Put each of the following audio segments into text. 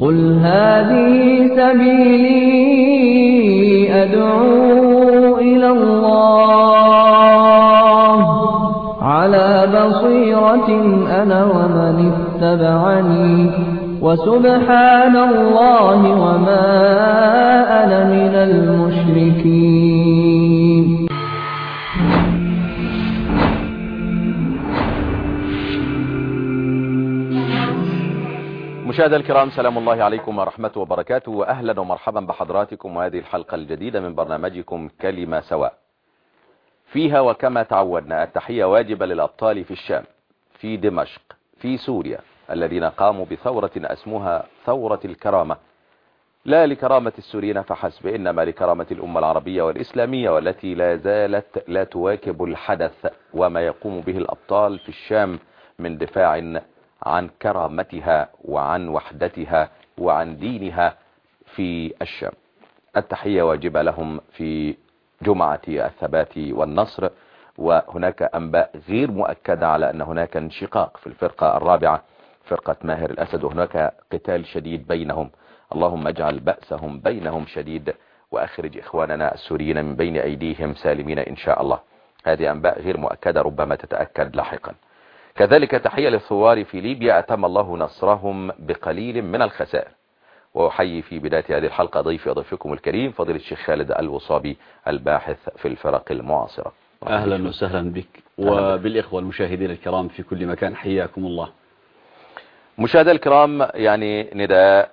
قل هذه سبيلي أدعو إلى الله على بصيرة أنا ومن اتبعني وسبحان الله وما أنا من المشركين. مشاهدينا الكرام، سلام الله عليكم ورحمته وبركاته، وأهلا ومرحبا بحضراتكم وهذه الحلقة الجديدة من برنامجكم كلمة سواء. فيها وكما تعودنا التحية واجبة للأبطال في الشام، في دمشق، في سوريا، الذين قاموا بثورة أسموها ثورة الكرامة، لا لكرامة السوريين فحسب، إنما لكرامة الأمة العربية والإسلامية، والتي لا زالت لا تواكب الحدث وما يقوم به الأبطال في الشام من دفاع عن كرامتها وعن وحدتها وعن دينها في الشام. التحية واجبة لهم في جمعة الثبات والنصر. وهناك أنباء غير مؤكدة على أن هناك انشقاق في الفرقة الرابعة، فرقة ماهر الأسد، وهناك قتال شديد بينهم. اللهم اجعل بأسهم بينهم شديد، وأخرج إخواننا السوريين من بين أيديهم سالمين إن شاء الله. هذه أنباء غير مؤكدة، ربما تتأكد لاحقا. كذلك تحية للثوار في ليبيا، أتم الله نصرهم بقليل من الخسائر. وأحيي في بداية هذه الحلقة ضيفي وضيفكم الكريم فضيلة الشيخ خالد الوصابي، الباحث في الفرق المعاصرة. أهلا وسهلا بك وبالإخوة المشاهدين الكرام في كل مكان، حياكم الله. مشاهدي الكرام، يعني نداء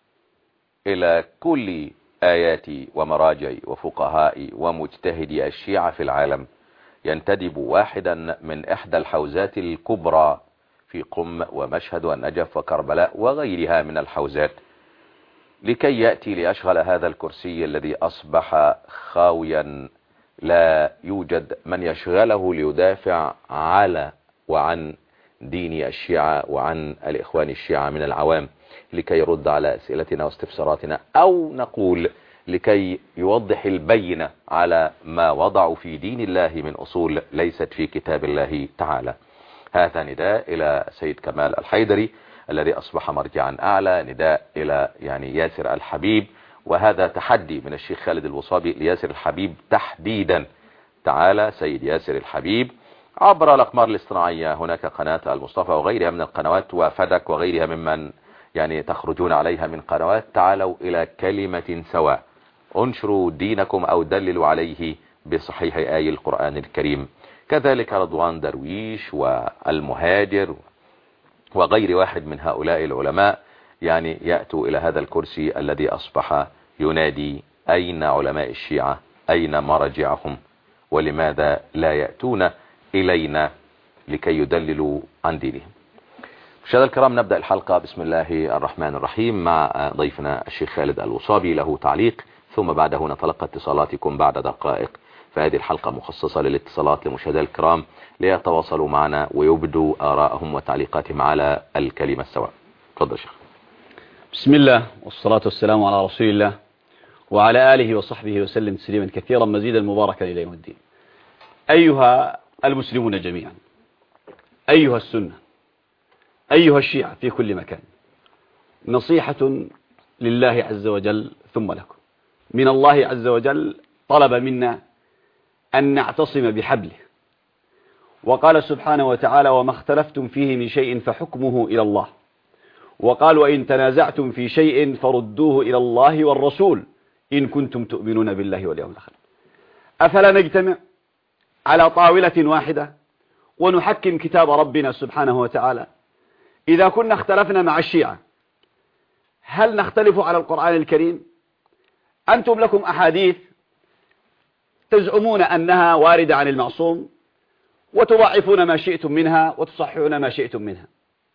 إلى كل آياتي ومراجعي وفقهائي ومجتهدي الشيعة في العالم، ينتدب واحدا من إحدى الحوزات الكبرى في قم ومشهد والنجف وكربلاء وغيرها من الحوزات، لكي يأتي ليشغل هذا الكرسي الذي أصبح خاويا، لا يوجد من يشغله ليدافع على وعن دين الشيعة وعن الإخوان الشيعة من العوام، لكي يرد على أسئلتنا واستفساراتنا، أو نقول لكي يوضح البينة على ما وضعوا في دين الله من أصول ليست في كتاب الله تعالى. هذا نداء إلى سيد كمال الحيدري الذي أصبح مرجعا أعلى، نداء إلى ياسر الحبيب، وهذا تحدي من الشيخ خالد الوصابي لياسر الحبيب تحديدا. تعالى سيد ياسر الحبيب عبر الأقمار الاصطناعية، هناك قناة المصطفى وغيرها من القنوات وفدك وغيرها ممن تخرجون عليها من قنوات، تعالوا إلى كلمة سواء، انشروا دينكم أو دللوا عليه بصحيح آي القرآن الكريم. كذلك رضوان درويش والمهاجر وغير واحد من هؤلاء العلماء يأتوا إلى هذا الكرسي الذي أصبح ينادي أين علماء الشيعة، أين مراجعهم، ولماذا لا يأتون إلينا لكي يدللوا عن دينهم. مشاهدينا الكرام، نبدأ الحلقة بسم الله الرحمن الرحيم مع ضيفنا الشيخ خالد الوصابي، له تعليق، ثم بعده نتلقى اتصالاتكم بعد دقائق. فهذه الحلقة مخصصة للاتصالات لمشاهدينا الكرام ليتواصلوا معنا ويبدوا آراءهم وتعليقاتهم على الكلمة السواء. تفضل شيخ. بسم الله والصلاة والسلام على رسول الله وعلى آله وصحبه وسلم تسليما كثيرا مزيدا مباركا إلى يوم الدين. أيها المسلمون جميعا، أيها السنة، أيها الشيعة في كل مكان، نصيحة لله عز وجل ثم لكم. من الله عز وجل طلب منا أن نعتصم بحبله، وقال سبحانه وتعالى: وما اختلفتم فيه من شيء فحكمه إلى الله. وقال: وإن تنازعتم في شيء فردوه إلى الله والرسول إن كنتم تؤمنون بالله واليوم الآخر. أفلا نجتمع على طاولة واحدة ونحكم كتاب ربنا سبحانه وتعالى؟ إذا كنا اختلفنا مع الشيعة، هل نختلف على القرآن الكريم؟ أنتم لكم أحاديث تزعمون أنها واردة عن المعصوم، وتضعفون ما شئتم منها وتصححون ما شئتم منها،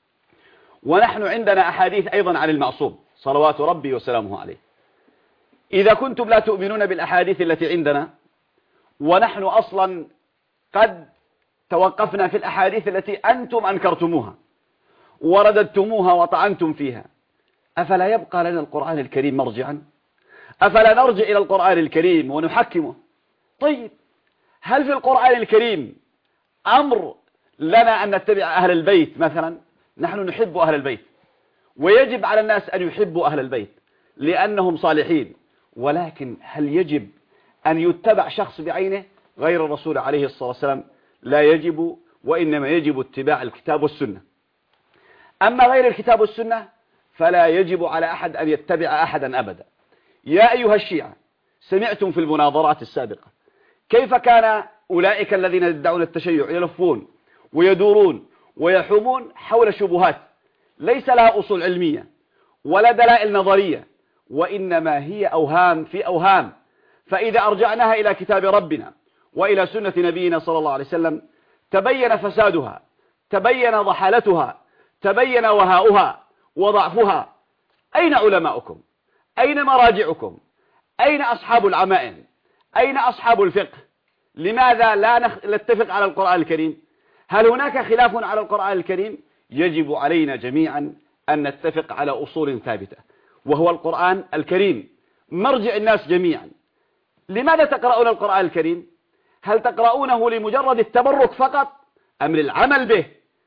ونحن عندنا أحاديث أيضا عن المعصوم صلوات ربي وسلامه عليه. إذا كنتم لا تؤمنون بالأحاديث التي عندنا، ونحن أصلا قد توقفنا في الأحاديث التي أنتم أنكرتموها ورددتموها وطعنتم فيها، أفلا يبقى لنا القرآن الكريم مرجعا؟ أفلا نرجع إلى القرآن الكريم ونحكمه؟ طيب، هل في القرآن الكريم أمر لنا أن نتبع أهل البيت مثلا؟ نحن نحب أهل البيت ويجب على الناس أن يحبوا أهل البيت لأنهم صالحين، ولكن هل يجب أن يتبع شخص بعينه غير الرسول عليه الصلاة والسلام؟ لا يجب، وإنما يجب اتباع الكتاب والسنة. أما غير الكتاب والسنة فلا يجب على أحد أن يتبع أحدا أبدا. يا أيها الشيعة، سمعتم في المناظرات السابقة كيف كان أولئك الذين يدعون التشيع يلفون ويدورون ويحومون حول شبهات ليس لها أصول علمية ولا دلائل نظرية، وإنما هي أوهام في أوهام. فإذا أرجعناها إلى كتاب ربنا وإلى سنة نبينا صلى الله عليه وسلم تبين فسادها، تبين ضحالتها، تبين وهاؤها وضعفها. أين علماؤكم؟ أين مراجعكم؟ أين أصحاب العمائم؟ أين أصحاب الفقه؟ لماذا لا نتفق على القرآن الكريم؟ هل هناك خلاف على القرآن الكريم؟ يجب علينا جميعا أن نتفق على أصول ثابتة، وهو القرآن الكريم مرجع الناس جميعا. لماذا تقرؤون القرآن الكريم؟ هل تقرؤونه لمجرد التبرك فقط أم للعمل به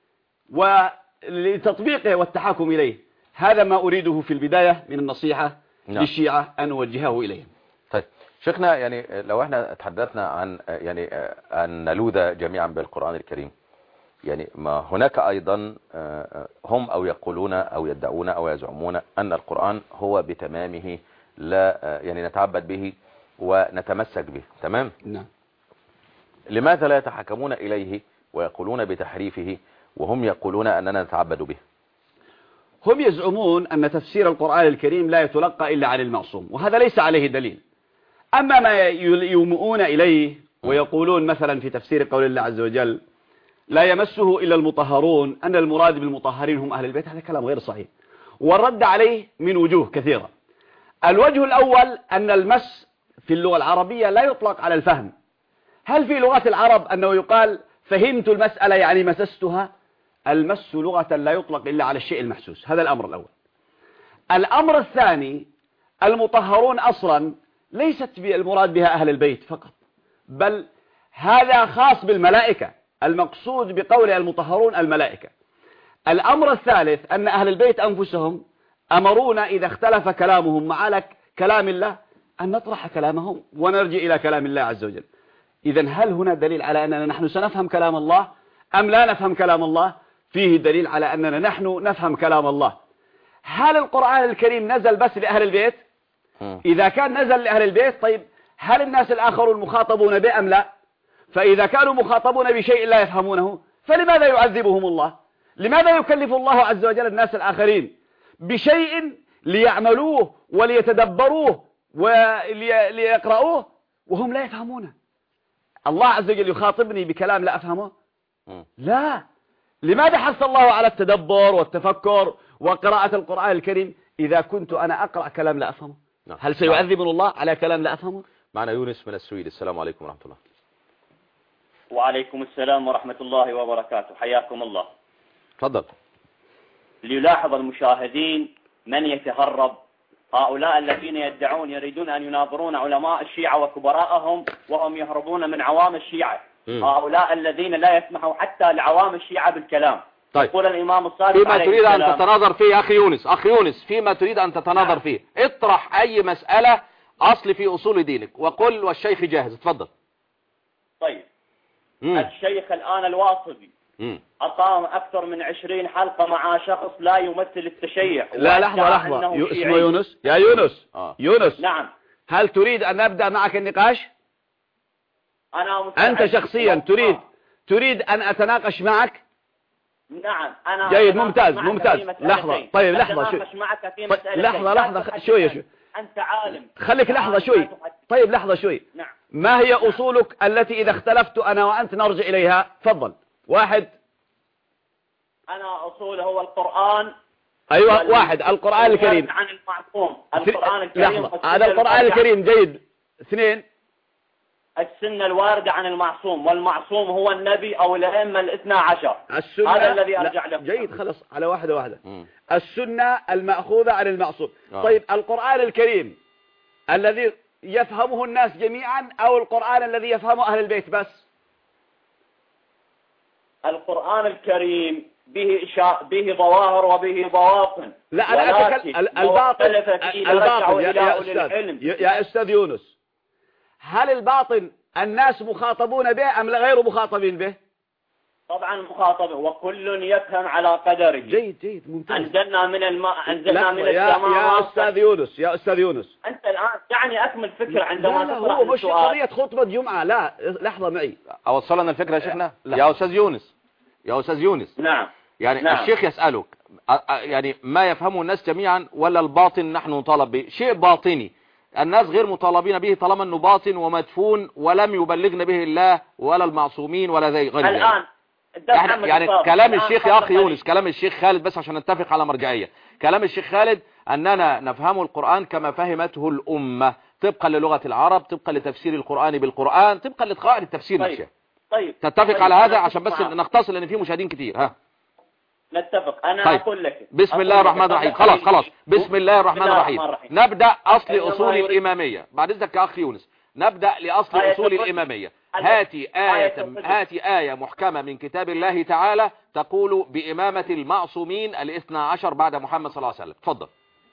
ولتطبيقه والتحاكم إليه؟ هذا ما أريده في البداية من النصيحة للشيعة أن أوجهه إليهم. طيب شيخنا، يعني لو احنا تحدثنا عن أن نلوذ جميعا بالقرآن الكريم، يعني ما هناك أيضا هم أو يقولون أو يدعون أو يزعمون أن القرآن هو بتمامه لا يعني نتعبد به ونتمسك به، تمام؟ نعم. لماذا لا يتحكمون إليه ويقولون بتحريفه وهم يقولون أننا نتعبد به؟ هم يزعمون أن تفسير القرآن الكريم لا يتلقى إلا عن المعصوم، وهذا ليس عليه دليل. أما ما يومئون إليه ويقولون مثلا في تفسير قول الله عز وجل لا يمسه إلا المطهرون، أن المراد بالمطهرين هم أهل البيت، هذا كلام غير صحيح، والرد عليه من وجوه كثيرة. الوجه الأول أن المس في اللغة العربية لا يطلق على الفهم. هل في لغة العرب أنه يقال فهمت المسألة يعني مسستها؟ المس لغة لا يطلق إلا على الشيء المحسوس، هذا الأمر الأول. الأمر الثاني، المطهرون أصلا ليست المراد بها أهل البيت فقط، بل هذا خاص بالملائكة، المقصود بقول المطهرون الملائكة. الأمر الثالث أن أهل البيت أنفسهم أمرونا إذا اختلف كلامهم مع كلام الله أن نطرح كلامهم ونرجع إلى كلام الله عز وجل. إذن هل هنا دليل على أننا نحن سنفهم كلام الله أم لا نفهم كلام الله؟ فيه دليل على أننا نحن نفهم كلام الله. هل القرآن الكريم نزل بس لأهل البيت؟ إذا كان نزل لأهل البيت، طيب هل الناس الآخرون مخاطبون به أم لا؟ فإذا كانوا مخاطبون بشيء لا يفهمونه فلماذا يعذبهم الله؟ لماذا يكلف الله عز وجل الناس الآخرين بشيء ليعملوه وليتدبروه وليقرأوه وهم لا يفهمونه؟ الله عز وجل يخاطبني بكلام لا أفهمه؟ لا. لماذا حث الله على التدبر والتفكر وقراءة القرآن الكريم إذا كنت أنا أقرأ كلام لا أفهمه؟ هل سيعذبني الله على كلام لا أفهمه؟ معنا يونس من السويد. السلام عليكم ورحمة الله. وعليكم السلام ورحمة الله وبركاته، حياكم الله. تفضل. ليلاحظ المشاهدين من يتهرب، هؤلاء الذين يدعون يريدون أن يناظرون علماء الشيعة وكبراءهم وهم يهربون من عوام الشيعة. هؤلاء الذين لا يسمحوا حتى لعوام الشيعة بالكلام. طيب، يقول الإمام الصادق فيما عليه تريد السلام. أن تتناظر فيه أخي يونس، فيما تريد أن تتناظر فيه اطرح أي مسألة أصل في أصول دينك وقل والشيخ جاهز. تفضل. طيب. الشيخ الآن الواصبي أقام أكثر من 20 حلقة مع شخص لا يمثل التشيع. لا، لحظة اسمه يونس. يا يونس. يونس. نعم. هل تريد أن نبدأ معك النقاش؟ أنت شخصيا تريد أن أتناقش معك؟ نعم. أنا جيد، ممتاز. لحظة. طيب لحظة شوي. لحظة شوي. أنت عالم. خليك لحظة شوي. طيب لحظة شوي. نعم. ما هي أصولك التي إذا اختلفت أنا وأنت نرجع إليها؟ تفضل. واحد. أنا أصوله هو القرآن. أيوة، واحد القرآن الكريم عن المعصوم. القرآن الكريم. هذا القرآن الكريم. جيد. اثنين. السنة الواردة عن المعصوم، والمعصوم هو النبي أو الأئمة الاثنى عشر. هذا الذي أرجع له. جيد، خلص على واحدة. السنة المأخوذة عن المعصوم. طيب القرآن الكريم الذي يفهمه الناس جميعا أو القرآن الذي يفهمه أهل البيت بس؟ القرآن الكريم به ظواهر وبه بواطن. لا أنا أتكلم الباطن يا أستاذ يونس، هل الباطن الناس مخاطبون به أم غير مخاطبين به؟ طبعا مخاطبه، وكل يفهم على قدره. جيد ممتاز. أنزلنا من الماء، أنزلنا من السماء. يا أستاذ يونس أنت الآن يعني أكمل فكرة عندما لا هو مش قضية خطبة جمعة. لا لحظة معي أوصلنا الفكرة يا شيخنا. يا أستاذ يونس نعم يعني نعم. الشيخ يسألك يعني ما يفهمه الناس جميعا ولا الباطن نحن نطالب به؟ شيء باطني الناس غير مطالبين به طالما أنه باطن ومدفون ولم يبلغنا به الله ولا المعصومين ولا غير ذلك. الآن يعني كلام الشيخ يا أخي يونس، كلام الشيخ خالد بس عشان نتفق على مرجعية، كلام الشيخ خالد أننا نفهم القرآن كما فهمته الأمة طبقا للغة العرب، طبقا لتفسير القرآن بالقرآن، طبقا لقواعد التفسير نفسها. طيب تتفق على هذا عشان بس نختصر لأن في مشاهدين كتير. ها نتفق. أنا طيب. أقول لك بسم الله الرحمن الرحيم. خلاص بسم الله الرحمن الرحيم. نبدأ أصل أصول الإمامية بعد إذنك يا أخي يونس. نبدأ لأصل أصول الإمامية. هاتي آية محكمة من كتاب الله تعالى تقول بإمامة المعصومين 12 بعد محمد صلى الله عليه وسلم. تفضل.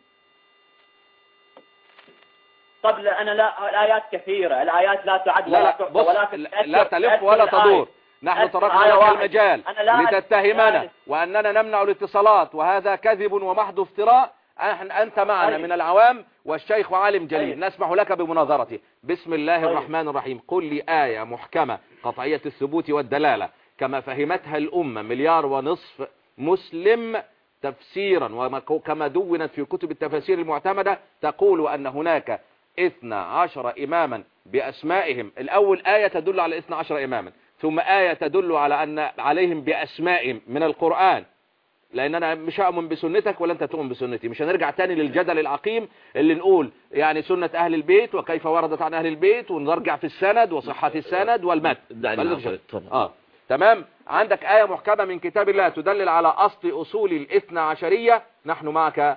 قبل أنا الآيات كثيرة، الآيات لا تعد ولا تحصى، ولكن لا تلف ولا تدور. نحن تركنا لك المجال لتتهمنا وأننا نمنع الاتصالات، وهذا كذب ومحض افتراء. أنت معنا من العوام والشيخ عالم جليل، نسمح لك بمناظرته. بسم الله الرحمن الرحيم. قل لي آية محكمة قطعية الثبوت والدلالة كما فهمتها الأمة 1.5 مليار مسلم تفسيرا وكما دونت في كتب التفاسير المعتمدة تقول أن هناك 12 إماما بأسمائهم. الأول آية تدل على 12 إماما، ثم آية تدل على أن عليهم بأسمائهم من القرآن، لأن أنا مش هؤمن بسنتك ولا أنت تؤمن بسنتي. مش هنرجع تاني للجدل العقيم اللي نقول يعني سنة أهل البيت وكيف وردت عن أهل البيت ونرجع في السند وصحة السند والمتن. تمام. عندك آية محكمة من كتاب الله تدلل على أصول الاثنى عشرية، نحن معك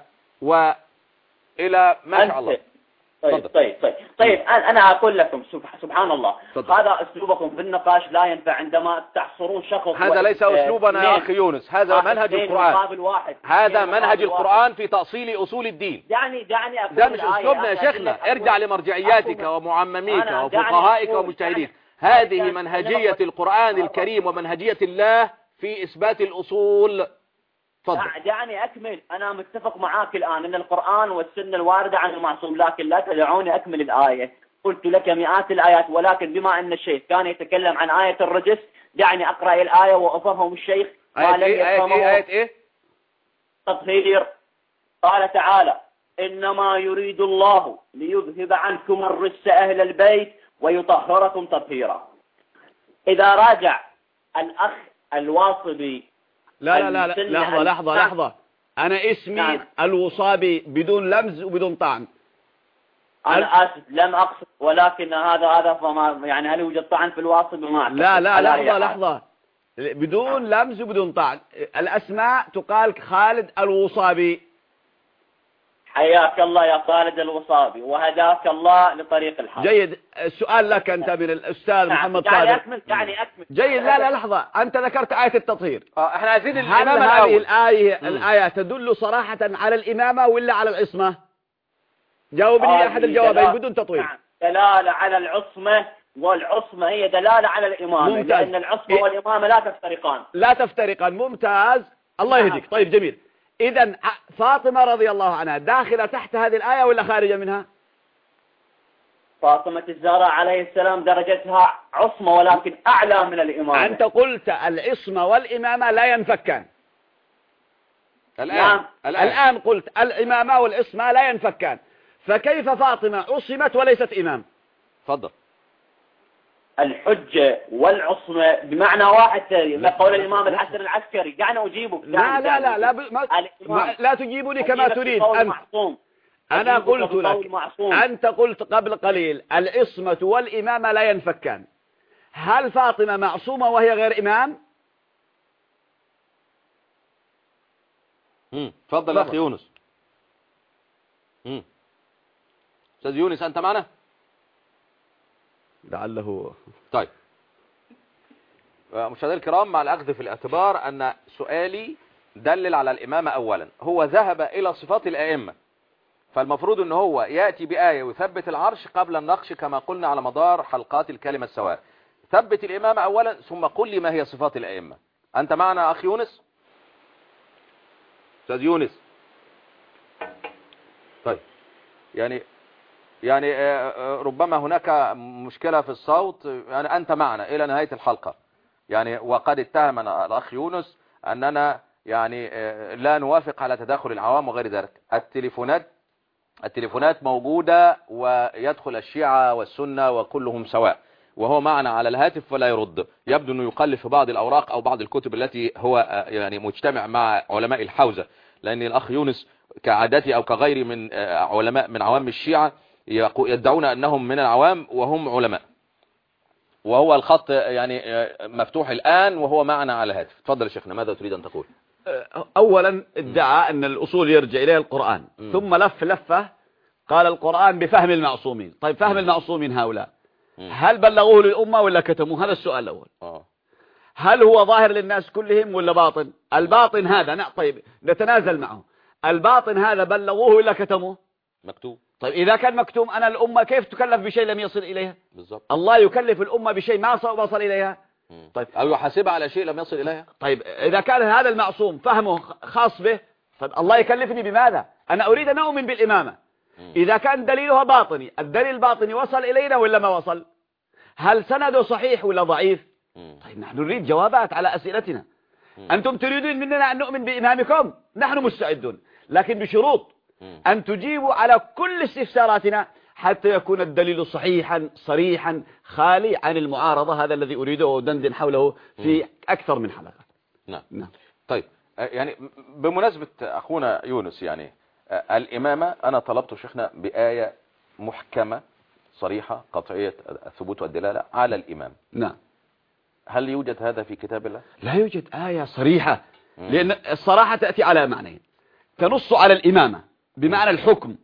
وإلى ما شاء الله. طيب أنا أقول لكم سبحان الله هذا أسلوبكم في النقاش لا ينفع عندما تحصرون شخص. هذا ليس أسلوبنا يا أخي يونس، هذا منهج القرآن. هذا منهج القرآن في تأصيل أصول الدين. دعني أقول ده مش أسلوبنا يا شيخنا. ارجع لمرجعياتك ومعمميك وفقهائك ومجتهديك. هذه منهجية القرآن الكريم ومنهجية الله في إثبات الأصول. دعني أكمل. أنا متفق معاك الآن أن القرآن والسنة الواردة عن المعصوم، لكن لا تدعوني أكمل الآية. قلت لك مئات الآيات، ولكن بما أن الشيخ كان يتكلم عن آية الرجس دعني أقرأ الآية وأفهم الشيخ. آية إيه؟ تطهير. قال تعالى إنما يريد الله ليذهب عنكم الرجس أهل البيت ويطهركم تطهيرا. إذا راجع الأخ الواصبي لا لحظة أنا اسمي الوصابي بدون لمز وبدون طعن. أنا آسف لم أقصد، ولكن هذا فما يعني هل يوجد طعن في الواصبي؟ ما لا لحظة بدون لمز وبدون طعن. الأسماء تقال خالد الوصابي. حياك الله يا خالد الوصابي وهداك الله لطريق الحق. جيد. السؤال لك أنت من الأستاذ محمد صادق. يعني أكمل. جيد. لا لحظة، أنت ذكرت آية التطهير. احنا عايزين هل الإمامة هذه الأول. الآية تدل صراحة على الإمامة ولا على العصمة؟ جاوبني أحد الجوابين بدون تطويل. دلالة على العصمة، والعصمة هي دلالة على الإمامة. ممتاز. لأن العصمة والإمامة لا تفترقان. ممتاز. الله يهديك. طيب جميل. إذن فاطمة رضي الله عنها داخلة تحت هذه الآية ولا خارجة منها؟ فاطمة الزهراء عليه السلام درجتها عصمة ولكن أعلى من الإمامة. أنت قلت العصمة والإمامة لا ينفكان. الآن قلت الإمامة والعصمة لا ينفكان، فكيف فاطمة عصمت وليست إمام؟ تفضل. الحجة والعصمة بمعنى واحد. قول الإمام الحسن العسكري دعني أجيبك. لا تجيبني كما تريد أنت. أنا قلت لك أنت قلت قبل قليل العصمة والإمامة لا ينفكان. هل فاطمة معصومة وهي غير إمام؟ تفضل يا أخي يونس. أستاذ يونس أنت معنا؟ لعله. طيب مشاهدينا الكرام، مع الأخذ في الاعتبار أن سؤالي دلل على الإمامة أولا، هو ذهب إلى صفات الأئمة، فالمفروض أنه هو يأتي بآية ويثبت العرش قبل النقش كما قلنا على مدار حلقات الكلمة السواء. ثبت الإمامة أولا ثم قل لي ما هي صفات الأئمة. أنت معنا أخي يونس؟ أستاذ يونس. طيب يعني ربما هناك مشكلة في الصوت، يعني أنت معنا إلى نهاية الحلقة يعني، وقد اتهمنا الأخ يونس أننا يعني لا نوافق على تداخل العوام وغير ذلك. التليفونات موجودة ويدخل الشيعة والسنة وكلهم سواء، وهو معنا على الهاتف ولا يرد. يبدو أنه يقلب في بعض الأوراق أو بعض الكتب التي هو يعني مجتمع مع علماء الحوزة، لأن الأخ يونس كعادتي أو كغيري من علماء من عوام الشيعة يدعون أنهم من العوام وهم علماء، وهو الخط يعني مفتوح الآن وهو معنا على الهاتف. تفضل يا شيخنا، ماذا تريد أن تقول؟ أولا ادعى أن الأصول يرجع إليه القرآن، ثم لفة قال القرآن بفهم المعصومين. طيب فهم المعصومين هؤلاء هل بلغوه للأمة ولا كتموه؟ هذا السؤال الأول. هل هو ظاهر للناس كلهم ولا باطن؟ الباطن هذا طيب نتنازل معه. الباطن هذا بلغوه ولا كتموه؟ مكتوب. طيب إذا كان مكتوم، أنا الأمة كيف تكلف بشيء لم يصل إليها؟ بالضبط. الله يكلف الأمة بشيء ما وصل إليها. طيب أو يحاسبها على شيء لم يصل إليها. طيب إذا كان هذا المعصوم فهمه خاص به، طيب الله يكلفني بماذا؟ أنا أريد أن أؤمن بالإمامة. إذا كان دليلها باطني، الدليل الباطني وصل إلينا ولا ما وصل؟ هل سنده صحيح ولا ضعيف؟ طيب نحن نريد جوابات على أسئلتنا. أنتم تريدون مننا أن نؤمن بإمامكم، نحن مستعدون، لكن بشروط أن تجيبوا على كل استفساراتنا حتى يكون الدليل صحيحا صريحا خالي عن المعارضة. هذا الذي أريده ودندن حوله في أكثر من حلقة. نعم. طيب يعني بمناسبة أخونا يونس، يعني الإمامة أنا طلبت شيخنا بآية محكمة صريحة قطعية الثبوت والدلالة على الإمام. نعم. هل يوجد هذا في كتاب الله؟ لا يوجد آية صريحة، لأن الصراحة تأتي على معنيين. تنص على الإمامة بمعنى الحكم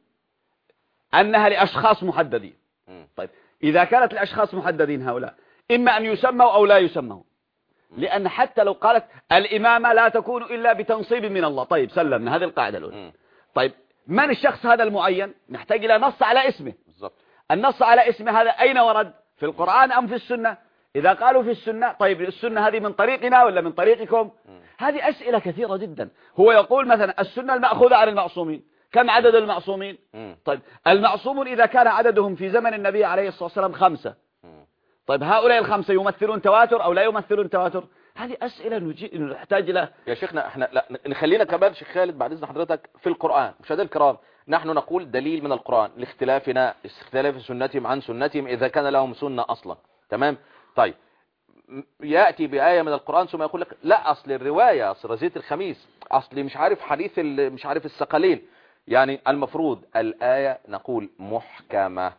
أنها لأشخاص محددين. طيب إذا كانت لأشخاص محددين هؤلاء إما أن يسموا أو لا يسموا، لأن حتى لو قالت الإمامة لا تكون إلا بتنصيب من الله، طيب سلمنا هذه القاعدة الأولى. طيب من الشخص هذا المعين؟ نحتاج إلى نص على اسمه. بالضبط. النص على اسمه هذا أين ورد؟ في القرآن أم في السنة؟ إذا قالوا في السنة، طيب السنة هذه من طريقنا ولا من طريقكم؟ هذه أسئلة كثيرة جدا. هو يقول مثلا السنة المأخوذة عن المعصومين، كم عدد المعصومين؟ طيب المعصومون إذا كان عددهم في زمن النبي عليه الصلاة والسلام 5، طيب هؤلاء ال5 يمثلون تواتر أو لا يمثلون تواتر؟ هذه أسئلة نحتاج إلى. يا شيخنا احنا لا نخلينا كمان شيخ خالد بعد إذن حضرتك في القرآن. مشاهدينا الكرام، نحن نقول دليل من القرآن لاختلافنا، اختلاف سنتهم عن سنتهم إذا كان لهم سنة أصلا. تمام. طيب يأتي بآية من القرآن ثم يقول لك لا أصل الرواية، أصل رزية الخميس، أصل مش عارف حديث مش عارف الثقلين. يعني المفروض الآية نقول محكمة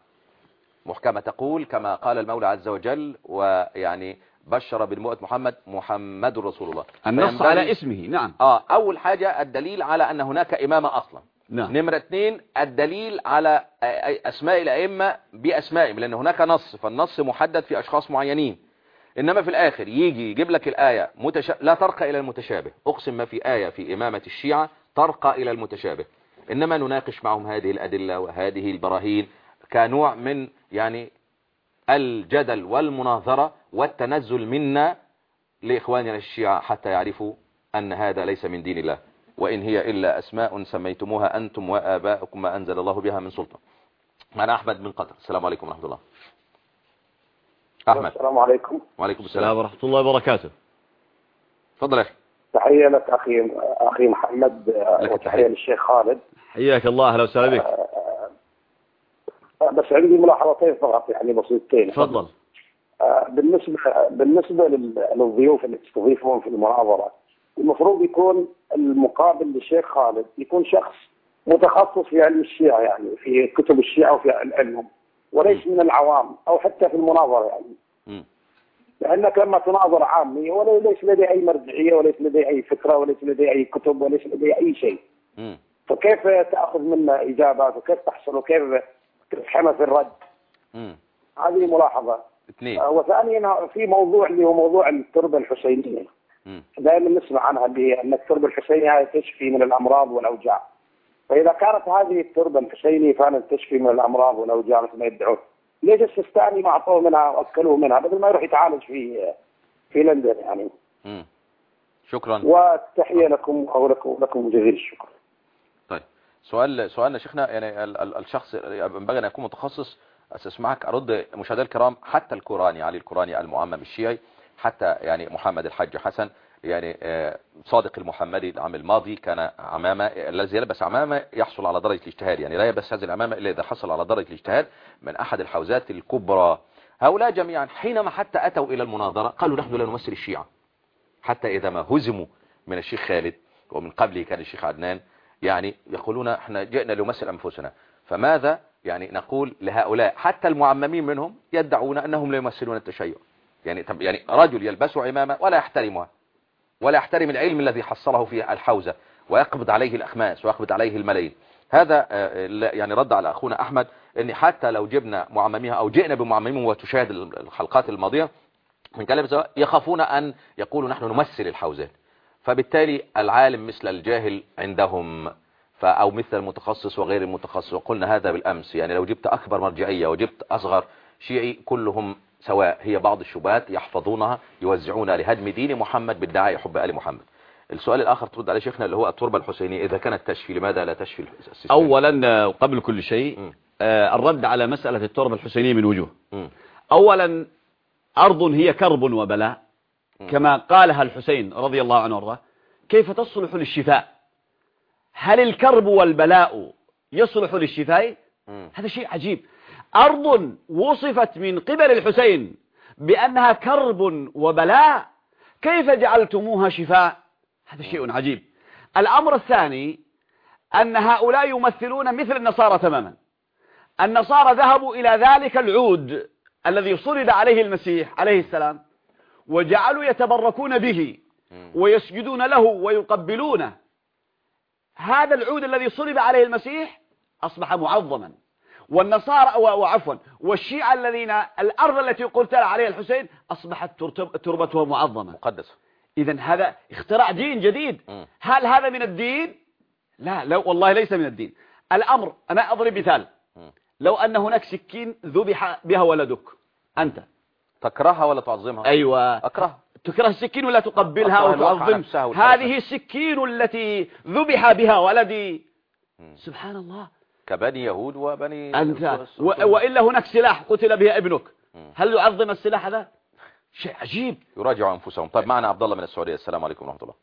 تقول كما قال المولى عز وجل، ويعني بشر بالمؤمن محمد رسول الله. النص على اسمه. نعم. أول حاجة الدليل على أن هناك إمامة أصلا. نعم. نمرة 2 الدليل على أسماء الأئمة بأسمائهم، لأن هناك نص، فالنص محدد في أشخاص معينين. إنما في الآخر يجي يجيب لك الآية لا ترقى إلى المتشابه. أقسم ما في آية في إمامة الشيعة ترقى إلى المتشابه، إنما نناقش معهم هذه الأدلة وهذه البراهين كنوع من يعني الجدل والمناظرة والتنزل منا لإخواننا الشيعة حتى يعرفوا أن هذا ليس من دين الله، وإن هي إلا أسماء سميتموها أنتم وآباؤكم ما أنزل الله بها من سلطان. معنا أحمد من قطر. السلام عليكم ورحمة الله. أحمد. السلام عليكم. وعليكم السلام ورحمة الله وبركاته. تفضل يا أخي. تحية لك أخي محمد، وتحية للشيخ خالد. حياك الله، أهلا وسهلا بك. بس عندي ملاحظتين فقط يعني بسيطتين. تفضل. بالنسبة للضيوف اللي تستضيفهم في المناظرة، المفروض يكون المقابل للشيخ خالد يكون شخص متخصص في علم الشيعة، يعني في كتب الشيعة وفي علمهم، وليس من العوام أو حتى في المناظرة يعني. لأنك لما تناظر عامي وليس لدي أي مرجعية وليس لدي أي فكرة وليس لدي أي كتب وليس لدي أي شيء، فكيف تأخذ منا إجابات وكيف تحصل وكيف تفهمها في الرد؟ هذه ملاحظة. اثنين. وثانيا في موضوع اللي هو موضوع التربة الحسينية. دائما نسمع عنها بأن التربة الحسينية تشفي من الأمراض والأوجاع. فإذا كانت هذه التربة الحسينية فعلا تشفي من الأمراض والأوجاع مثل ما يدعون، ليش السيستاني ما أعطوه منها وأكلوه منها بدل ما يروح يتعالج في لندن يعني. شكرا. والتحية لكم ولكم جزيل الشكر. طيب سؤالنا شيخنا، يعني الشخص ينبغي أن يكون متخصص. أسمعك أرد مشاهدينا الكرام، حتى الكوراني علي الكوراني المعمم الشيعي، حتى يعني محمد الحاج حسن يعني صادق المحمدي العام الماضي كان عمامة، الذي يلبس عمامة يحصل على درجة الاجتهاد، يعني لا يلبس هذه العمامة إلا إذا حصل على درجة الاجتهاد من أحد الحوزات الكبرى. هؤلاء جميعا حينما حتى أتوا إلى المناظرة قالوا نحن لا نمثل الشيعة، حتى إذا ما هزموا من الشيخ خالد ومن قبله كان الشيخ عدنان يعني يقولون احنا جئنا لنمثل أنفسنا. فماذا يعني نقول لهؤلاء حتى المعممين منهم يدعون أنهم لا يمثلون التشيع؟ يعني رجل يلبس عمامة ولا يحترمها ولا يحترم العلم الذي حصله في الحوزة ويقبض عليه الأخماس ويقبض عليه الملايين. هذا يعني رد على أخونا أحمد أن حتى لو جبنا معمميها أو جئنا بمعممين وتشاهد الحلقات الماضية من كلام يخافون أن يقولوا نحن نمثل الحوزات. فبالتالي العالم مثل الجاهل عندهم أو مثل المتخصص وغير المتخصص. وقلنا هذا بالأمس، يعني لو جبت أكبر مرجعية وجبت أصغر شيعي كلهم سواء، هي بعض الشبهات يحفظونها يوزعونها لهدم دين محمد بادعاء حب آل محمد. السؤال الآخر ترد عليه شيخنا اللي هو التربة الحسينية إذا كانت تشفي لماذا لا تشفي السيستم؟ أولا قبل كل شيء الرد على مسألة التربة الحسينية من وجوه. أولا أرض هي كرب وبلاء كما قالها الحسين رضي الله عنه وارضاه، كيف تصلح للشفاء؟ هل الكرب والبلاء يصلح للشفاء؟ هذا شيء عجيب. أرض وصفت من قبل الحسين بأنها كرب وبلاء كيف جعلتموها شفاء؟ هذا شيء عجيب. الأمر الثاني أن هؤلاء يمثلون مثل النصارى تماما. النصارى ذهبوا إلى ذلك العود الذي صلب عليه المسيح عليه السلام وجعلوا يتبركون به ويسجدون له ويقبلونه. هذا العود الذي صلب عليه المسيح أصبح معظما. والنصارى وعفوا والشيعة الذين الأرض التي قلت عليها الحسين أصبحت تربتها معظمة مقدسة. إذن هذا اختراع دين جديد. هل هذا من الدين؟ لا والله ليس من الدين. الأمر أنا أضرب مثال، لو أن هناك سكين ذبح بها ولدك، أنت تكرهها ولا تعظمها؟ أيوة أكره. تكره السكين ولا تقبلها وتعظم؟ هذه السكين التي ذبح بها ولدي. سبحان الله. كبني يهود وبني أنت وإلا هناك سلاح قتل بها ابنك، هل يعظم السلاح هذا؟ شيء عجيب. يراجعوا أنفسهم. طيب معنا عبد الله من السعودية. السلام عليكم ورحمة الله.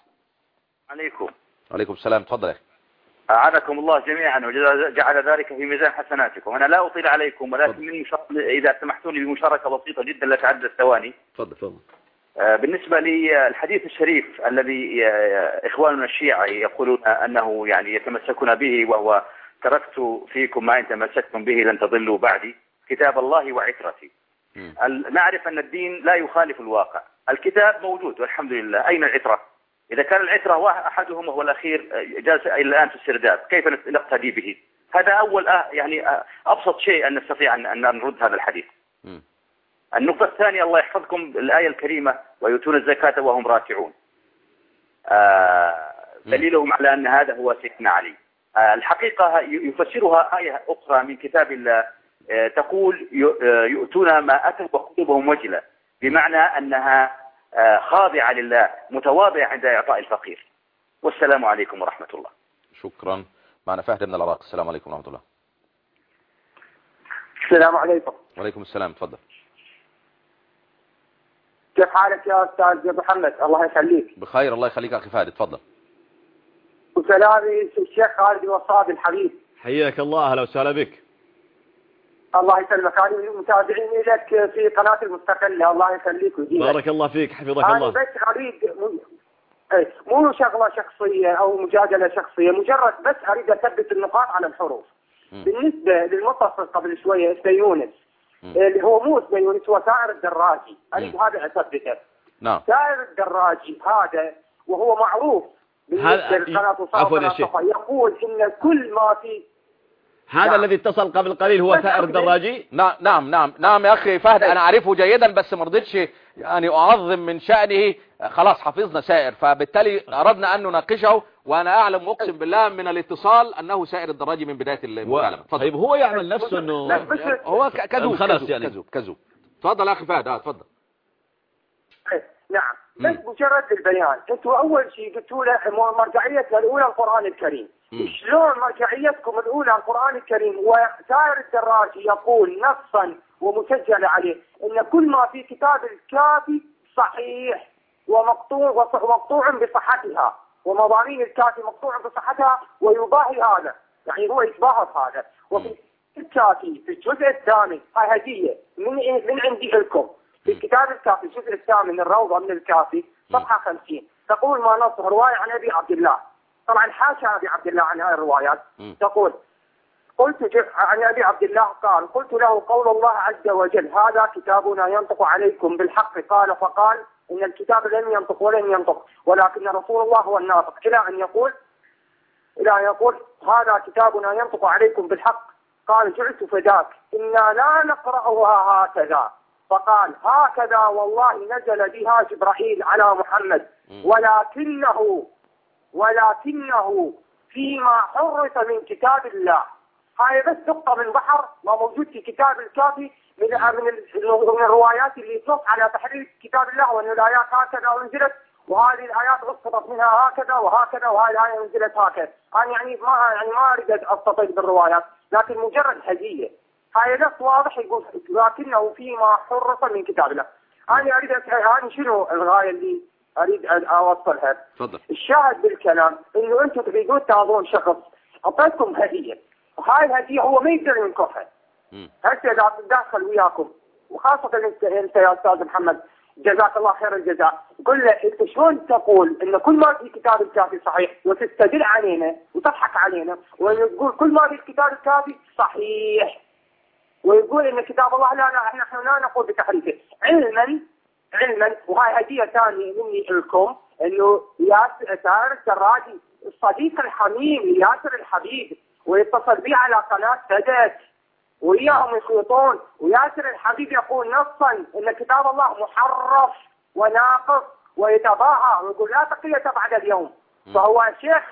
عليكم. عليكم السلام. تفضل يا أخي. أعانكم الله جميعا وجعل ذلك في ميزان حسناتكم. أنا لا أطيل عليكم ولكن إذا سمحتوا لي بمشاركة بسيطة جدا لا تعدى الثواني. تفضل. بالنسبة للحديث الشريف الذي إخواننا الشيعة يقولون أنه يعني يتمسكون به، وهو تركت فيكم ما إن تمسكتم به لن تضلوا بعدي، كتاب الله وعترتي. نعرف أن الدين لا يخالف الواقع. الكتاب موجود والحمد لله. أين العترة؟ إذا كان العترة أحدهم وهو الأخير جالس إلى الآن في السرداب، كيف نقتدي به؟ هذا أول يعني أبسط شيء أن نستطيع أن نرد هذا الحديث. النقطة الثانية، الله يحفظكم، الآية الكريمة ويؤتون الزكاة وهم راكعون، دليلهم على أن هذا هو سيدنا علي. الحقيقة يفسرها آية أخرى من كتاب الله تقول يؤتون ما أتوا وقلوبهم وجلة، بمعنى أنها خاضعة لله متواضعة عند إعطاء الفقير. والسلام عليكم ورحمة الله. شكرا. معنا فهد من العراق. السلام عليكم ورحمة الله. السلام عليكم. وعليكم السلام. تفضل. كيف حالك يا أستاذ محمد؟ الله يخليك. بخير الله يخليك أخي فهد. تفضل. وسلامي الشيخ خالد الوصاد الحبيب. حياك الله. أهلا وسهلا بك. الله يسلمك. أنا متابعين لك في قناة المستقلة. الله يخليك ويجيبك. بارك الله فيك حفظك أنا الله. بس أريد مو شغلة شخصية أو مجادلة شخصية، مجرد بس أريد أثبت النقاط على الحروف. بالنسبة للمتصل قبل شوية اسمه يونس، اللي هو مو اسمه يونس، هو سائر الدراجي، أريد هذا أثبته. نعم. سائر الدراجي هذا وهو معروف بالنسبة للقناة عفوا يا شيخ، يقول إن كل ما في هذا الذي اتصل قبل قليل هو ثائر الدراجي. نعم يا أخي فهد، أنا أعرفه جيدا بس ما رضيتش يعني أعظم من شأنه. خلاص حفظنا سائر، فبالتالي أردنا أن نناقشه، وأنا أعلم أقسم بالله من الاتصال أنه سائر الدراجي من بداية المكالمة. طيب هو يعمل نفسه أنه هو كذوب يعني. كذوب. تفضل أخي فهد. تفضل. نعم، بس مجرد البيان. انتوا اول شيء قلتوا له مرجعيتنا الاولى القران الكريم. شلون مرجعيتكم الاولى القران الكريم وسائر الدراجي يقول نصا ومسجل عليه ان كل ما في كتاب الكافي صحيح ومقطوع بصحتها، ومضامين الكافي مقطوع بصحتها، ويباهي هذا، يعني هو يتباهى هذا. وفي الكافي في الجزء الثامن، هاي هديه من عندي لكم، في كتاب الكافي الجزء الثامن الروضة من الكافي صفحة 50 تقول ما نص رواية عن أبي عبد الله. طبعا حاشا أبي عبد الله عن هذه الروايات. تقول عن أبي عبد الله قال قلت له قول الله عز وجل هذا كتابنا ينطق عليكم بالحق قال فقال إن الكتاب لن ينطق ولن ينطق ولكن رسول الله هو الناطق، إلى أن يقول هذا كتابنا ينطق عليكم بالحق قال جعلت فداك إنا لا نقرأها هكذا، فقال هكذا والله نزل بها جبرائيل على محمد ولكنه فيما حرف من كتاب الله. هاي بس نقطة من بحر ما موجود في كتاب الكافي من الروايات اللي تنص على تحريف كتاب الله، وأن الآيات هكذا أنزلت، وهذه الآيات أسقطت منها هكذا وهكذا، وهذه الآية أنزلت هكذا. أنا يعني ما أريد أستطيل بالروايات، لكن مجرد هدية. هاي نص واضح يقول لكنه فيما حرف من كتاب الله. أنا أريد أسأل شنو الغاية اللي أريد أن أوصلها؟ تفضل. الشاهد بالكلام إنه أنتم تريدون تاخذون شخص أعطيتكم هدية، وهاي الهدية هو ما يقدر ينكرها. هسه إذا تتدخل وياكم، وخاصة أنت يا أستاذ محمد جزاك الله خير الجزاء، قل له أنت شلون تقول إن كل ما في كتاب الكافي صحيح، وتستدل علينا وتضحك علينا وتقول كل ما في كتاب الكافي صحيح، ويقول ان كتاب الله نحن لا نقول بتحريفه علما. وهاي هديه ثانيه مني لكم، انه ياسر الدراجي الصديق الحميم ياسر الحبيب، ويتصل بي على قناه سدد وياهم يخلطون، وياسر الحبيب يقول نصا ان كتاب الله محرف وناقص ويتباهى ويقول لا تقية بعد اليوم. فهو شيخ